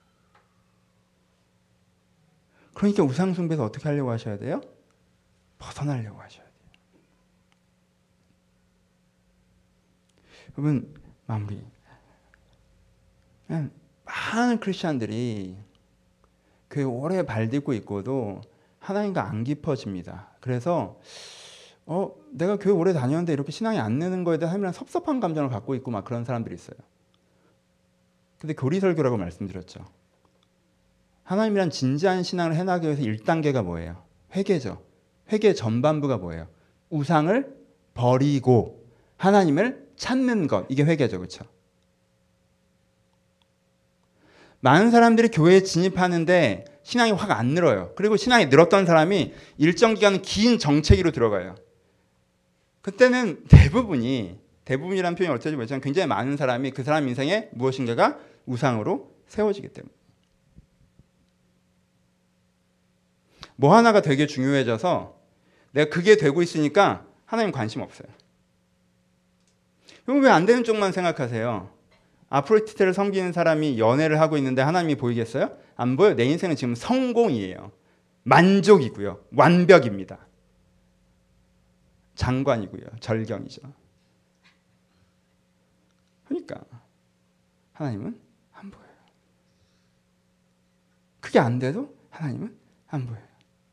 그러니까 우상숭배에서 어떻게 하려고 하셔야 돼요? 벗어나려고 하셔야 돼요. 여러분, 마무리. 그냥 많은 크리스천들이 교회 오래 발딛고 있고도 하나님과 안 깊어집니다. 그래서 어 내가 교회 오래 다녔는데 이렇게 신앙이 안 느는 거에 대해 하나님이랑 섭섭한 감정을 갖고 있고 막 그런 사람들이 있어요. 근데 교리설교라고 말씀드렸죠. 하나님이란 진지한 신앙을 해나가기 위해서 일 단계가 뭐예요? 회개죠. 회개 전반부가 뭐예요? 우상을 버리고 하나님을 찾는 것. 이게 회개죠. 그렇죠? 많은 사람들이 교회에 진입하는데 신앙이 확 안 늘어요. 그리고 신앙이 늘었던 사람이 일정 기간 긴 정체기로 들어가요. 그때는 대부분이, 대부분이라는 표현이 어쩌지 모르지만 굉장히 많은 사람이 그 사람 인생에 무엇인가가 우상으로 세워지기 때문에. 뭐 하나가 되게 중요해져서 내가 그게 되고 있으니까 하나님 관심 없어요. 그럼 왜 안 되는 쪽만 생각하세요? 아프로디테를 섬기는 사람이 연애를 하고 있는데 하나님이 보이겠어요? 안 보여요. 내 인생은 지금 성공이에요. 만족이고요. 완벽입니다. 장관이고요. 절경이죠. 그러니까 하나님은 안 보여요. 그게 안 돼도 하나님은 안 보여요.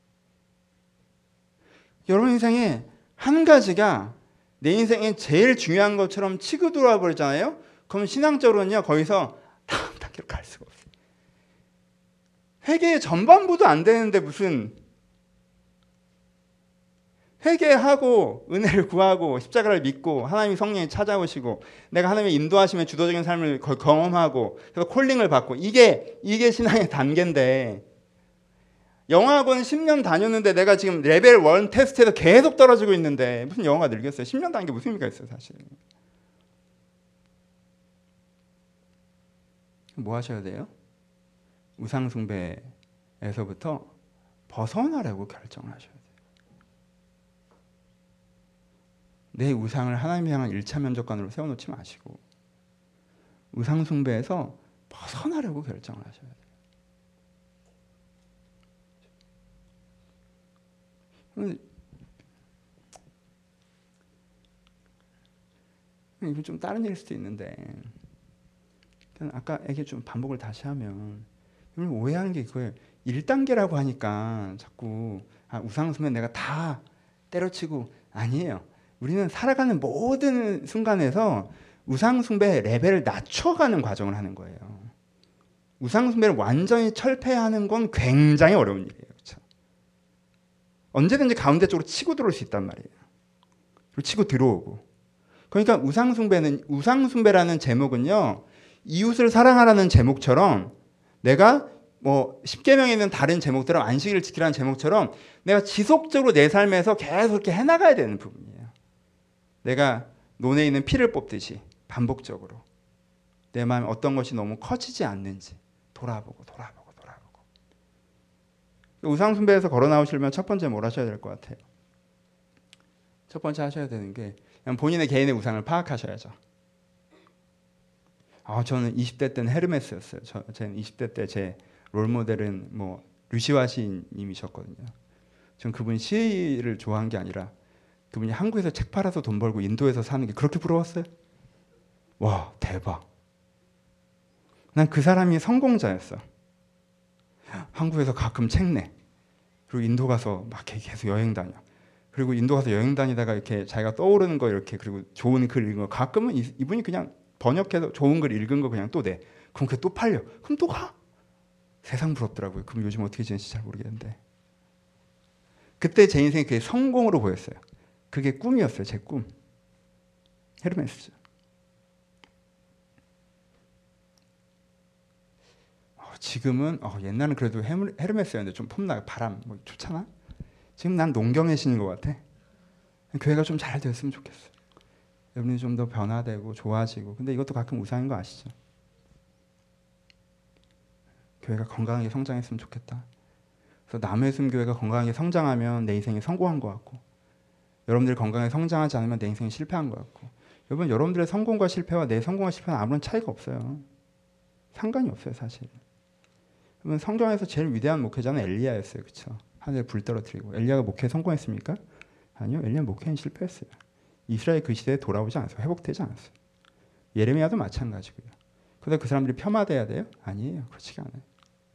여러분 인생에 한 가지가 내 인생에 제일 중요한 것처럼 치고 들어와 버리잖아요. 그럼 신앙적으로는요, 거기서 다음 단계로 갈 수가 없어요. 회개의 전반부도 안 되는데 무슨 회개하고 은혜를 구하고 십자가를 믿고 하나님이 성령이 찾아오시고 내가 하나님의 인도하심의 주도적인 삶을 경험하고 그래서 콜링을 받고 이게 이게 신앙의 단계인데 영어학원 십 년 다녔는데 내가 지금 레벨 일 테스트에서 계속 떨어지고 있는데 무슨 영어가 늘겠어요? 십 년 다닌 게 무슨 의미가 있어요, 사실. 뭐 하셔야 돼요? 우상숭배에서부터 벗어나려고 결정을 하셔야 돼요. 내 우상을 하나님 향한 일 차 면접관으로 세워놓지 마시고 우상숭배에서 벗어나려고 결정을 하셔야 돼요. 이건 좀 다른 일일 수도 있는데 아까 얘기 좀 반복을 다시 하면 오해하는 게 이거예요. 일 단계라고 하니까 자꾸 아, 우상숭배 내가 다 때려치고 아니에요. 우리는 살아가는 모든 순간에서 우상숭배 레벨을 낮춰가는 과정을 하는 거예요. 우상숭배를 완전히 철폐하는 건 굉장히 어려운 일이에요. 그렇죠? 언제든지 가운데 쪽으로 치고 들어올 수 있단 말이에요. 그리고 치고 들어오고. 그러니까 우상숭배는 우상숭배라는 제목은요. 이웃을 사랑하라는 제목처럼 내가 뭐 십계명에 있는 다른 제목들은 안식일을 지키라는 제목처럼 내가 지속적으로 내 삶에서 계속 이렇게 해나가야 되는 부분이에요. 내가 논에 있는 피를 뽑듯이 반복적으로 내 마음에 어떤 것이 너무 커지지 않는지 돌아보고 돌아보고 돌아보고. 우상숭배에서 걸어 나오시려면 첫 번째 뭘 하셔야 될 것 같아요? 첫 번째 하셔야 되는 게 그냥 본인의 개인의 우상을 파악하셔야죠. 아, 저는 이십 대 때는 헤르메스였어요. 저, 저는 이십 대 때 제 롤모델은 뭐 루시와 시인님이셨거든요. 전 그분 시를 좋아한 게 아니라 그분이 한국에서 책 팔아서 돈 벌고 인도에서 사는 게 그렇게 부러웠어요. 와, 대박. 난 그 사람이 성공자였어. 한국에서 가끔 책 내. 그리고 인도 가서 막 계속 여행 다녀. 그리고 인도 가서 여행 다니다가 이렇게 자기가 떠오르는 거 이렇게 그리고 좋은 글 읽은 거 가끔은 이분이 그냥 번역해서 좋은 글 읽은 거 그냥 또 내. 그럼 그게 또 팔려. 그럼 또 가. 세상 부럽더라고요. 그럼 요즘 어떻게 지내는지 잘 모르겠는데. 그때 제 인생이 그게 성공으로 보였어요. 그게 꿈이었어요. 제 꿈. 헤르메스죠. 어, 지금은 어, 옛날은 그래도 헤르메스였는데 좀 폼나 바람 뭐 좋잖아. 지금 난 농경의 신인 것 같아. 교회가 좀 잘 됐으면 좋겠어. 여러분이 좀 더 변화되고 좋아지고. 근데 이것도 가끔 우상인 거 아시죠? 교회가 건강하게 성장했으면 좋겠다. 그래서 남의 숨교회가 건강하게 성장하면 내 인생이 성공한 것 같고 여러분들이 건강하게 성장하지 않으면 내 인생이 실패한 것 같고 여러분, 여러분들의 성공과 실패와 내 성공과 실패는 아무런 차이가 없어요. 상관이 없어요, 사실. 여러분, 성경에서 제일 위대한 목회자는 엘리야였어요. 그렇죠? 하늘에 불 떨어뜨리고. 엘리야가 목회에 성공했습니까? 아니요. 엘리야 목회는 실패했어요. 이스라엘 그 시대에 돌아오지 않았어요. 회복되지 않았어요. 예레미야도 마찬가지고요. 그래서 그 사람들이 폄하돼야 돼요? 아니에요. 그렇지가 않아요.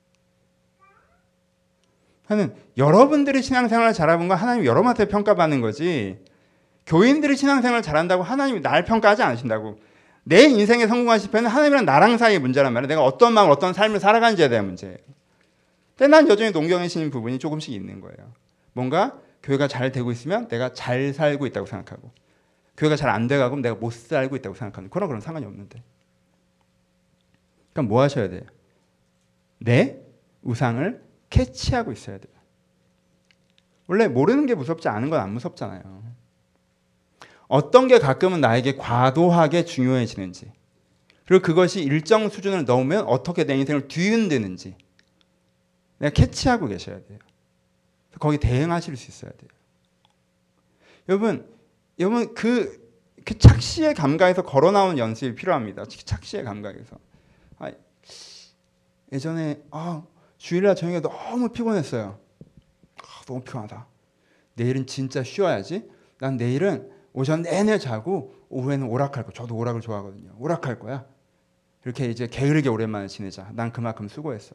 하는 여러분들이 신앙생활을 잘하는 건 하나님이 여러분한테 평가받는 거지, 교인들이 신앙생활을 잘한다고 하나님이 날 평가하지 않으신다고. 내 인생의 성공과 실패는 하나님이랑 나랑 사이의 문제란 말이에요. 내가 어떤 마음을 어떤 삶을 살아가는지에 대한 문제예요. 근데 난 여전히 농경해지는 부분이 조금씩 있는 거예요. 뭔가 교회가 잘 되고 있으면 내가 잘 살고 있다고 생각하고, 교회가 잘 안 돼가고 내가 못 살고 있다고 생각하는, 그런 그런 상관이 없는데. 그러니까 뭐 하셔야 돼요? 내 우상을 캐치하고 있어야 돼요. 원래 모르는 게 무섭지 않은 건 안 무섭잖아요. 어떤 게 가끔은 나에게 과도하게 중요해지는지, 그리고 그것이 일정 수준을 넘으면 어떻게 내 인생을 뒤흔드는지 내가 캐치하고 계셔야 돼요. 거기 대응하실 수 있어야 돼요. 여러분, 여러분 그, 그 착시의 감각에서 걸어 나오는 연습이 필요합니다. 착시의 감각에서. 아, 예전에 아, 주일날 저녁에 너무 피곤했어요. 아, 너무 피곤하다. 내일은 진짜 쉬어야지. 난 내일은 오전 내내 자고 오후에는 오락할 거. 저도 오락을 좋아하거든요. 오락할 거야. 이렇게 이제 게으르게 오랜만에 지내자. 난 그만큼 수고했어.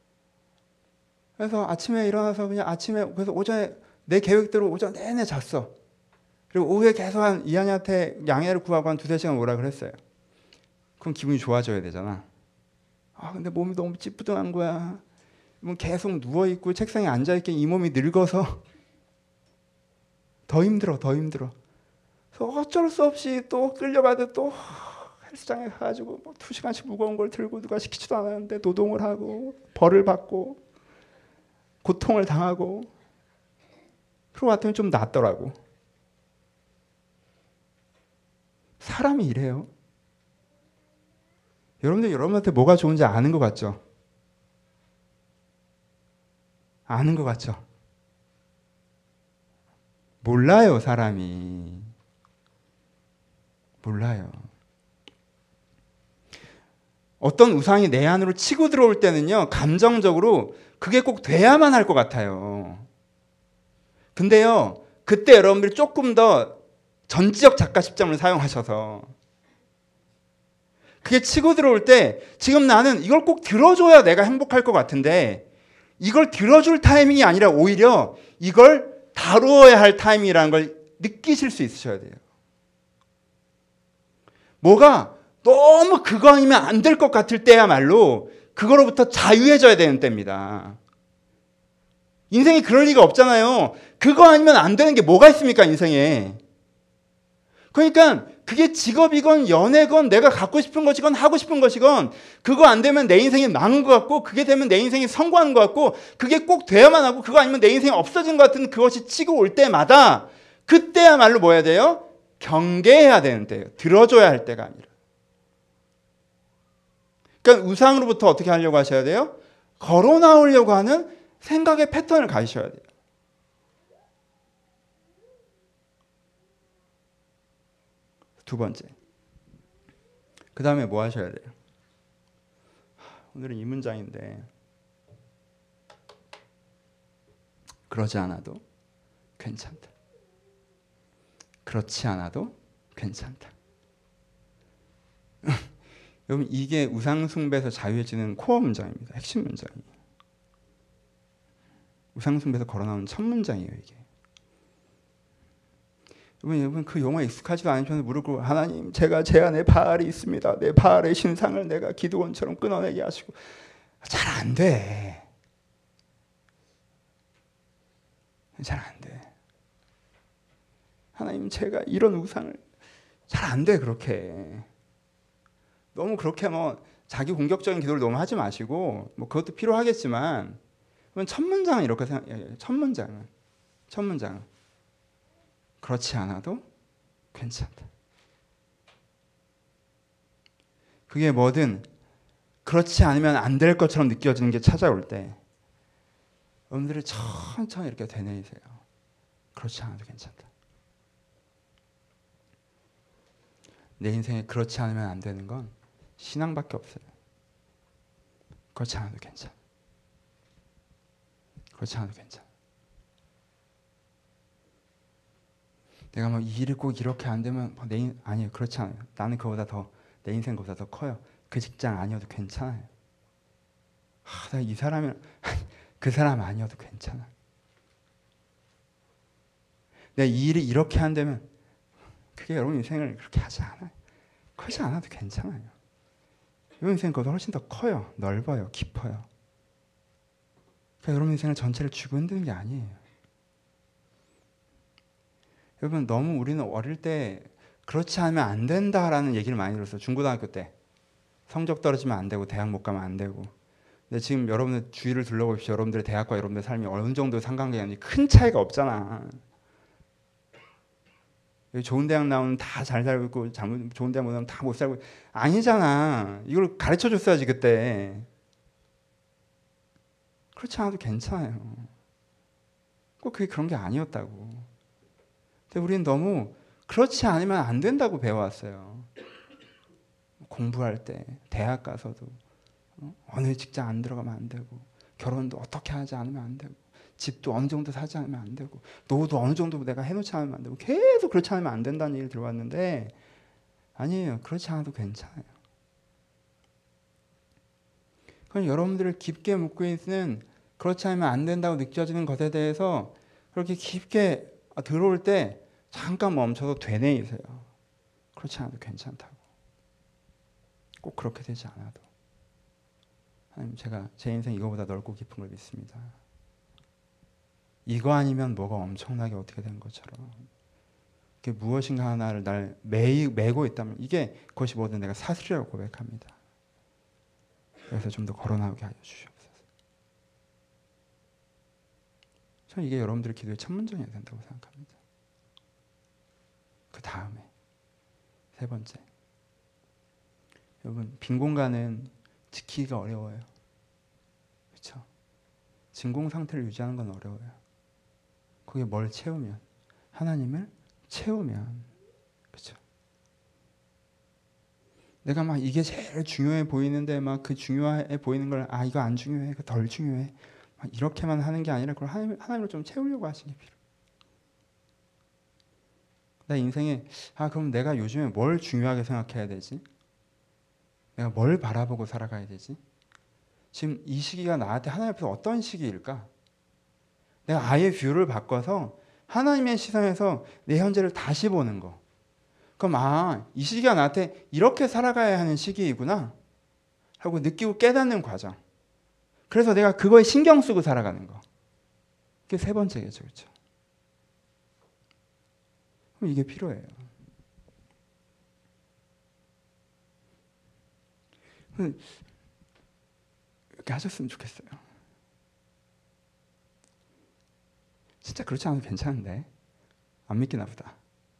그래서 아침에 일어나서 그냥 아침에, 그래서 오전에 내 계획대로 오전 내내 잤어. 그리고 오후에 계속 한 이한이한테 양해를 구하고 한 두세 시간 오락을 했어요. 그럼 기분이 좋아져야 되잖아. 아, 근데 몸이 너무 찌뿌둥한 거야. 계속 누워있고 책상에 앉아있기 이 몸이 늙어서 더 힘들어, 더 힘들어. 그래서 어쩔 수 없이 또 끌려가도 또 헬스장에 가가지고 뭐 두 시간씩 무거운 걸 들고, 누가 시키지도 않았는데 노동을 하고 벌을 받고 고통을 당하고, 그러고 왔더니 좀 낫더라고. 사람이 이래요. 여러분들 여러분한테 뭐가 좋은지 아는 것 같죠? 아는 것 같죠? 몰라요, 사람이. 몰라요. 어떤 우상이 내 안으로 치고 들어올 때는요, 감정적으로 그게 꼭 돼야만 할 것 같아요. 근데요, 그때 여러분들이 조금 더 전지적 작가 십점을 사용하셔서, 그게 치고 들어올 때 지금 나는 이걸 꼭 들어줘야 내가 행복할 것 같은데, 이걸 들어줄 타이밍이 아니라 오히려 이걸 다루어야 할 타이밍이라는 걸 느끼실 수 있으셔야 돼요. 뭐가 너무 그거 아니면 안 될 것 같을 때야말로 그거로부터 자유해져야 되는 때입니다. 인생이 그럴 리가 없잖아요. 그거 아니면 안 되는 게 뭐가 있습니까, 인생에. 그러니까 그게 직업이건 연애건 내가 갖고 싶은 것이건 하고 싶은 것이건, 그거 안 되면 내 인생이 망한 것 같고, 그게 되면 내 인생이 성공한 것 같고, 그게 꼭 돼야만 하고, 그거 아니면 내 인생이 없어진 것 같은 그것이 치고 올 때마다, 그때야말로 뭐 해야 돼요? 경계해야 되는 때예요. 들어줘야 할 때가 아니라. 그러니까 우상으로부터 어떻게 하려고 하셔야 돼요? 걸어 나오려고 하는 생각의 패턴을 가지셔야 돼요. 두 번째. 그 다음에 뭐 하셔야 돼요? 오늘은 이 문장인데, 그러지 않아도 괜찮다. 그렇지 않아도 괜찮다. 여러분, 이게 우상숭배에서 자유해지는 코어 문장입니다. 핵심 문장이에요. 우상숭배에서 걸어나오는 첫 문장이에요, 이게. 여러분, 여러분 그 용어에 익숙하지도 않으셔서 무릎 꿇고, 하나님, 제가 제 안에 바알이 있습니다. 내 바알의 신상을 내가 기드온처럼 끊어내게 하시고. 잘 안 돼. 잘 안 돼. 하나님, 제가 이런 우상을, 잘 안 돼, 그렇게. 너무 그렇게 뭐 자기 공격적인 기도를 너무 하지 마시고, 뭐 그것도 필요하겠지만, 첫 문장은 이렇게 생각해요. 첫 문장은, 첫 문장은 그렇지 않아도 괜찮다. 그게 뭐든 그렇지 않으면 안 될 것처럼 느껴지는 게 찾아올 때, 여러분들이 천천히 이렇게 되뇌이세요. 그렇지 않아도 괜찮다. 내 인생에 그렇지 않으면 안 되는 건 신앙밖에 없어요. 그렇지 않아도 괜찮아. 그렇지 않아도 괜찮아. 내가 뭐 이 일이 꼭 이렇게 안 되면 내 인, 아니에요. 그렇지 않아요. 나는 그보다 더, 내 인생 그보다 더 커요. 그 직장 아니어도 괜찮아요. 아, 나 이 사람이 그 사람 아니어도 괜찮아. 내가 이 일이 이렇게 안 되면, 그게 여러분 인생을 그렇게 하지 않아요. 그러지 않아도 괜찮아요. 여러분 인생 그보다 훨씬 더 커요. 넓어요. 깊어요. 그러니까 여러분 인생을 전체를 쥐고 흔드는 게 아니에요. 여러분 너무 우리는 어릴 때 그렇지 않으면 안 된다라는 얘기를 많이 들었어요. 중고등학교 때 성적 떨어지면 안 되고 대학 못 가면 안 되고. 근데 지금 여러분들 주위를 둘러보십시오. 여러분들의 대학과 여러분들의 삶이 어느 정도 상관관계가 있는지 큰 차이가 없잖아. 여기 좋은 대학 나오면 다 잘 살고 있고 잘못, 좋은 대학 못 나오면 다 못 살고 아니잖아. 이걸 가르쳐 줬어야지 그때. 그렇지 않아도 괜찮아요. 꼭 그게 그런 게 아니었다고. 근데 우리는 너무 그렇지 않으면 안 된다고 배워왔어요. 공부할 때, 대학 가서도 어? 어느 직장 안 들어가면 안 되고, 결혼도 어떻게 하지 않으면 안 되고, 집도 어느 정도 사지 않으면 안 되고, 노후도 어느 정도 내가 해놓지 않으면 안 되고, 계속 그렇지 않으면 안 된다는 얘기를 들어왔는데 아니에요. 그렇지 않아도 괜찮아요. 그럼 여러분들을 깊게 묻고 있는 그렇지 않으면 안 된다고 느껴지는 것에 대해서 그렇게 깊게 들어올 때 잠깐 멈춰서 되뇌이세요. 그렇지 않아도 괜찮다고. 꼭 그렇게 되지 않아도. 하나님, 제가 제 인생 이거보다 넓고 깊은 걸 믿습니다. 이거 아니면 뭐가 엄청나게 어떻게 된 것처럼 그게 무엇인가 하나를 날 매, 매고 있다면 이게 그것이 뭐든 내가 사슬이라고 고백합니다. 그래서 좀 더 걸어나오게 하여 주시옵소서. 저는 이게 여러분들의 기도의 첫 문장이어야 된다고 생각합니다. 그 다음에 세 번째, 여러분 빈 공간은 지키기가 어려워요. 그렇죠? 진공 상태를 유지하는 건 어려워요. 거기에 뭘 채우면, 하나님을 채우면, 그렇죠? 내가 막 이게 제일 중요해 보이는데 막 그 중요해 보이는 걸 아 이거 안 중요해, 그 덜 중요해, 막 이렇게만 하는 게 아니라 그걸 하나님 하나님을 좀 채우려고 하시는 게 필요. 나 인생에 아 그럼 내가 요즘에 뭘 중요하게 생각해야 되지? 내가 뭘 바라보고 살아가야 되지? 지금 이 시기가 나한테 하나님 앞에서 어떤 시기일까? 내가 아예 뷰를 바꿔서 하나님의 시선에서 내 현재를 다시 보는 거. 그럼 아, 이 시기가 나한테 이렇게 살아가야 하는 시기이구나 하고 느끼고 깨닫는 과정. 그래서 내가 그거에 신경 쓰고 살아가는 거. 그게 세 번째겠죠. 그렇죠? 그럼 이게 필요해요. 이렇게 하셨으면 좋겠어요. 진짜 그렇지 않아도 괜찮은데 안 믿기나 보다.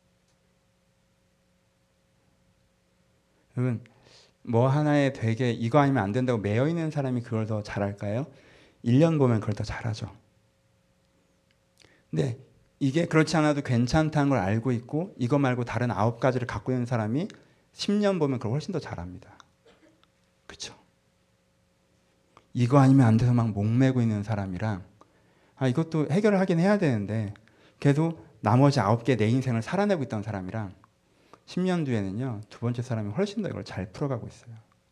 여러분 뭐 하나에 되게 이거 아니면 안 된다고 매여 있는 사람이 그걸 더 잘할까요? 일 년 보면 그걸 더 잘하죠. 근데 이게 그렇지 않아도 괜찮다는 걸 알고 있고 이거 말고 다른 아홉 가지를 갖고 있는 사람이 십 년 보면 그걸 훨씬 더 잘합니다. 그렇죠? 이거 아니면 안 돼서 막 목매고 있는 사람이랑 아 이것도 해결을 하긴 해야 되는데 계속 나머지 아홉 개 내 인생을 살아내고 있던 사람이랑 십 년 뒤에는요 두 번째 사람이 훨씬 더 이걸 잘 풀어가고 있어요.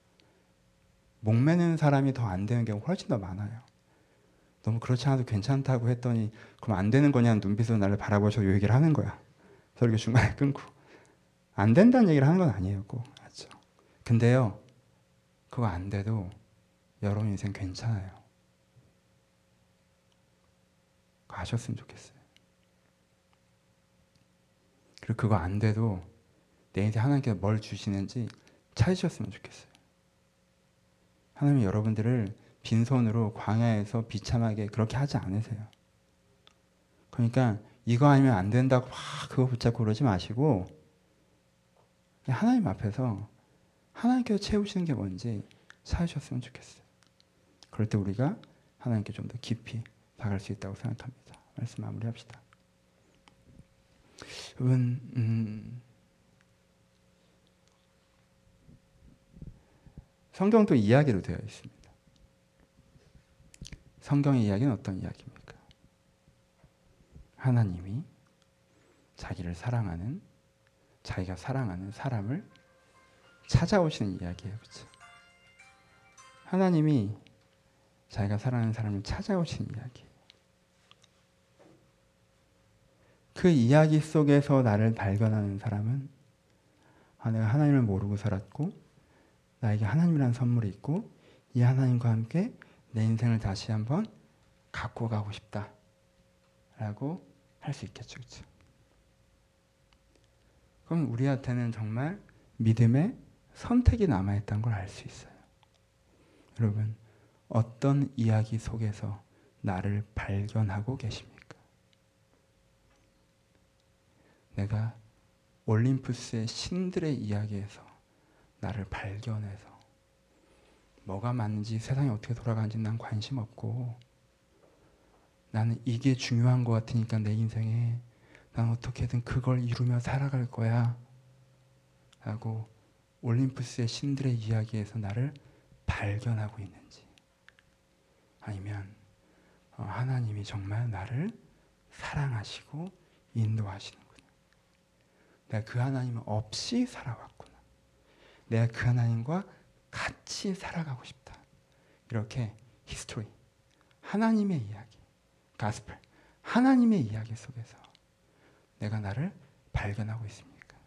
목매는 사람이 더 안 되는 경우가 훨씬 더 많아요. 너무 그렇지 않아도 괜찮다고 했더니 그럼 안 되는 거냐는 눈빛으로 나를 바라보셔 요 얘기를 하는 거야. 그래서 이렇게 중간에 끊고 안 된다는 얘기를 하는 건 아니에요. 꼭. 맞죠? 근데요 그거 안 돼도 여러분 인생 괜찮아요. 그거 아셨으면 좋겠어요. 그리고 그거 안 돼도 내 인생 하나님께서 뭘 주시는지 찾으셨으면 좋겠어요. 하나님이 여러분들을 빈손으로 광야에서 비참하게 그렇게 하지 않으세요. 그러니까 이거 아니면 안 된다고 막 그거 붙잡고 그러지 마시고 하나님 앞에서 하나님께서 채우시는 게 뭔지 찾으셨으면 좋겠어요. 그럴 때 우리가 하나님께 좀 더 깊이 다가갈 수 있다고 생각합니다. 말씀 마무리합시다. 여러분 음, 성경도 이야기로 되어 있습니다. 성경의 이야기는 어떤 이야기입니까? 하나님이 자기를 사랑하는, 자기가 사랑하는 사람을 찾아오시는 이야기예요. 그렇죠? 하나님이 자기가 사랑하는 사람을 찾아오시는 이야기예요. 그 이야기 속에서 나를 발견하는 사람은 아, 내가 하나님을 모르고 살았고 나에게 하나님이라는 선물이 있고 이 하나님과 함께 내 인생을 다시 한번 갖고 가고 싶다 라고 할 수 있겠죠. 그렇죠? 그럼 우리한테는 정말 믿음의 선택이 남아있다는 걸 알 수 있어요. 여러분, 어떤 이야기 속에서 나를 발견하고 계십니까? 내가 올림푸스의 신들의 이야기에서 나를 발견해서 뭐가 맞는지 세상이 어떻게 돌아가는지 난 관심 없고 나는 이게 중요한 것 같으니까 내 인생에 난 어떻게든 그걸 이루며 살아갈 거야 라고 올림푸스의 신들의 이야기에서 나를 발견하고 있는지, 아니면 하나님이 정말 나를 사랑하시고 인도하시는구나, 내가 그 하나님 없이 살아왔구나, 내가 그 하나님과 같이 살아가고 싶다, 이렇게 히스토리, 하나님의 이야기, 가스펠, 하나님의 이야기 속에서 내가 나를 발견하고 있습니까?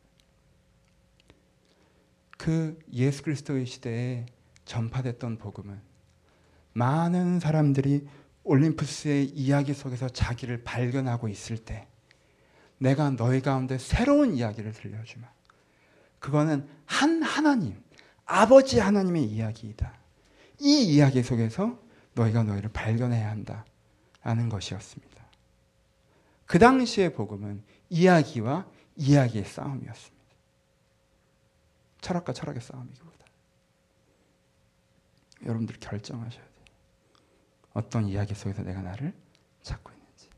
그 예수 그리스도의 시대에 전파됐던 복음은 많은 사람들이 올림푸스의 이야기 속에서 자기를 발견하고 있을 때 내가 너희 가운데 새로운 이야기를 들려주마. 그거는 한 하나님, 아버지 하나님의 이야기이다. 이 이야기 속에서 너희가 너희를 발견해야 한다 라는 것이었습니다. 그 당시의 복음은 이야기와 이야기의 싸움이었습니다. 철학과 철학의 싸움이기보다. 여러분들 결정하셔야 돼요. 어떤 이야기 속에서 내가 나를 찾고 있는지.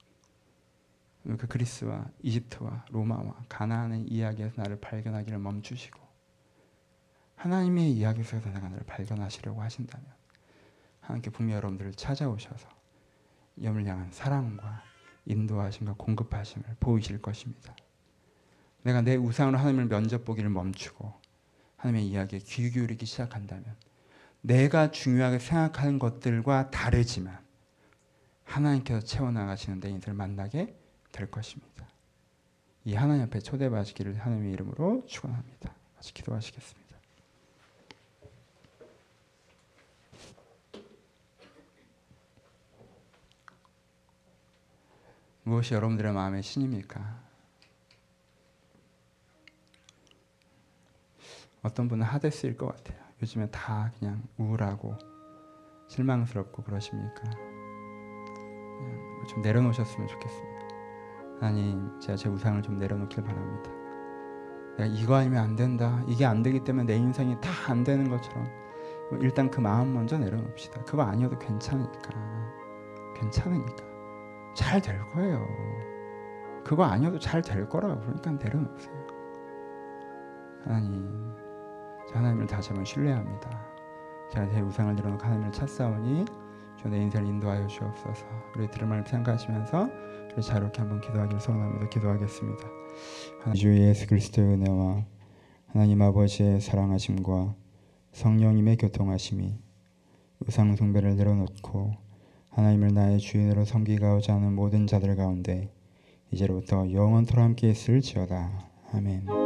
그 그리스와 이집트와 로마와 가나안의 이야기에서 나를 발견하기를 멈추시고 하나님의 이야기 속에서 내가 나를 발견하시려고 하신다면 하나님께 분명히 여러분들을 찾아오셔서 염을 향한 사랑과 인도하심과 공급하심을 보이실 것입니다. 내가 내 우상으로 하나님을 면접보기를 멈추고 하나님의 이야기에 귀 기울이기 시작한다면 내가 중요하게 생각하는 것들과 다르지만 하나님께서 채워나가시는 내 인생을 만나게 될 것입니다. 이 하나님 앞에 초대받으시기를 하나님의 이름으로 축원합니다. 같이 기도하시겠습니다. 무엇이 여러분들의 마음의 신입니까? 어떤 분은 하데스일 것 같아요. 요즘에 다 그냥 우울하고 실망스럽고 그러십니까? 좀 내려놓으셨으면 좋겠습니다. 하나님, 제가 제 우상을 좀 내려놓길 바랍니다. 내가 이거 아니면 안 된다, 이게 안 되기 때문에 내 인생이 다 안 되는 것처럼 일단 그 마음 먼저 내려놓읍시다. 그거 아니어도 괜찮으니까 괜찮으니까 잘 될 거예요. 그거 아니어도 잘 될 거라고. 그러니까 내려놓으세요. 하나님, 하나님을 다시 한번 신뢰합니다. 제가 제 우상을 내려놓고 하나님을 찾사오니 주 내 인생을 인도하여 주옵소서. 우리 들을 말을 생각하시면서 우리 자유롭게 한번 기도하기를 소원합니다. 기도하겠습니다. 주 예수 그리스도의 은혜와 하나님 아버지의 사랑하심과 성령님의 교통하심이 우상 숭배를 내려놓고 하나님을 나의 주인으로 섬기고자 하는 모든 자들 가운데 이제로부터 영원토록 함께 있을지어다. 아멘.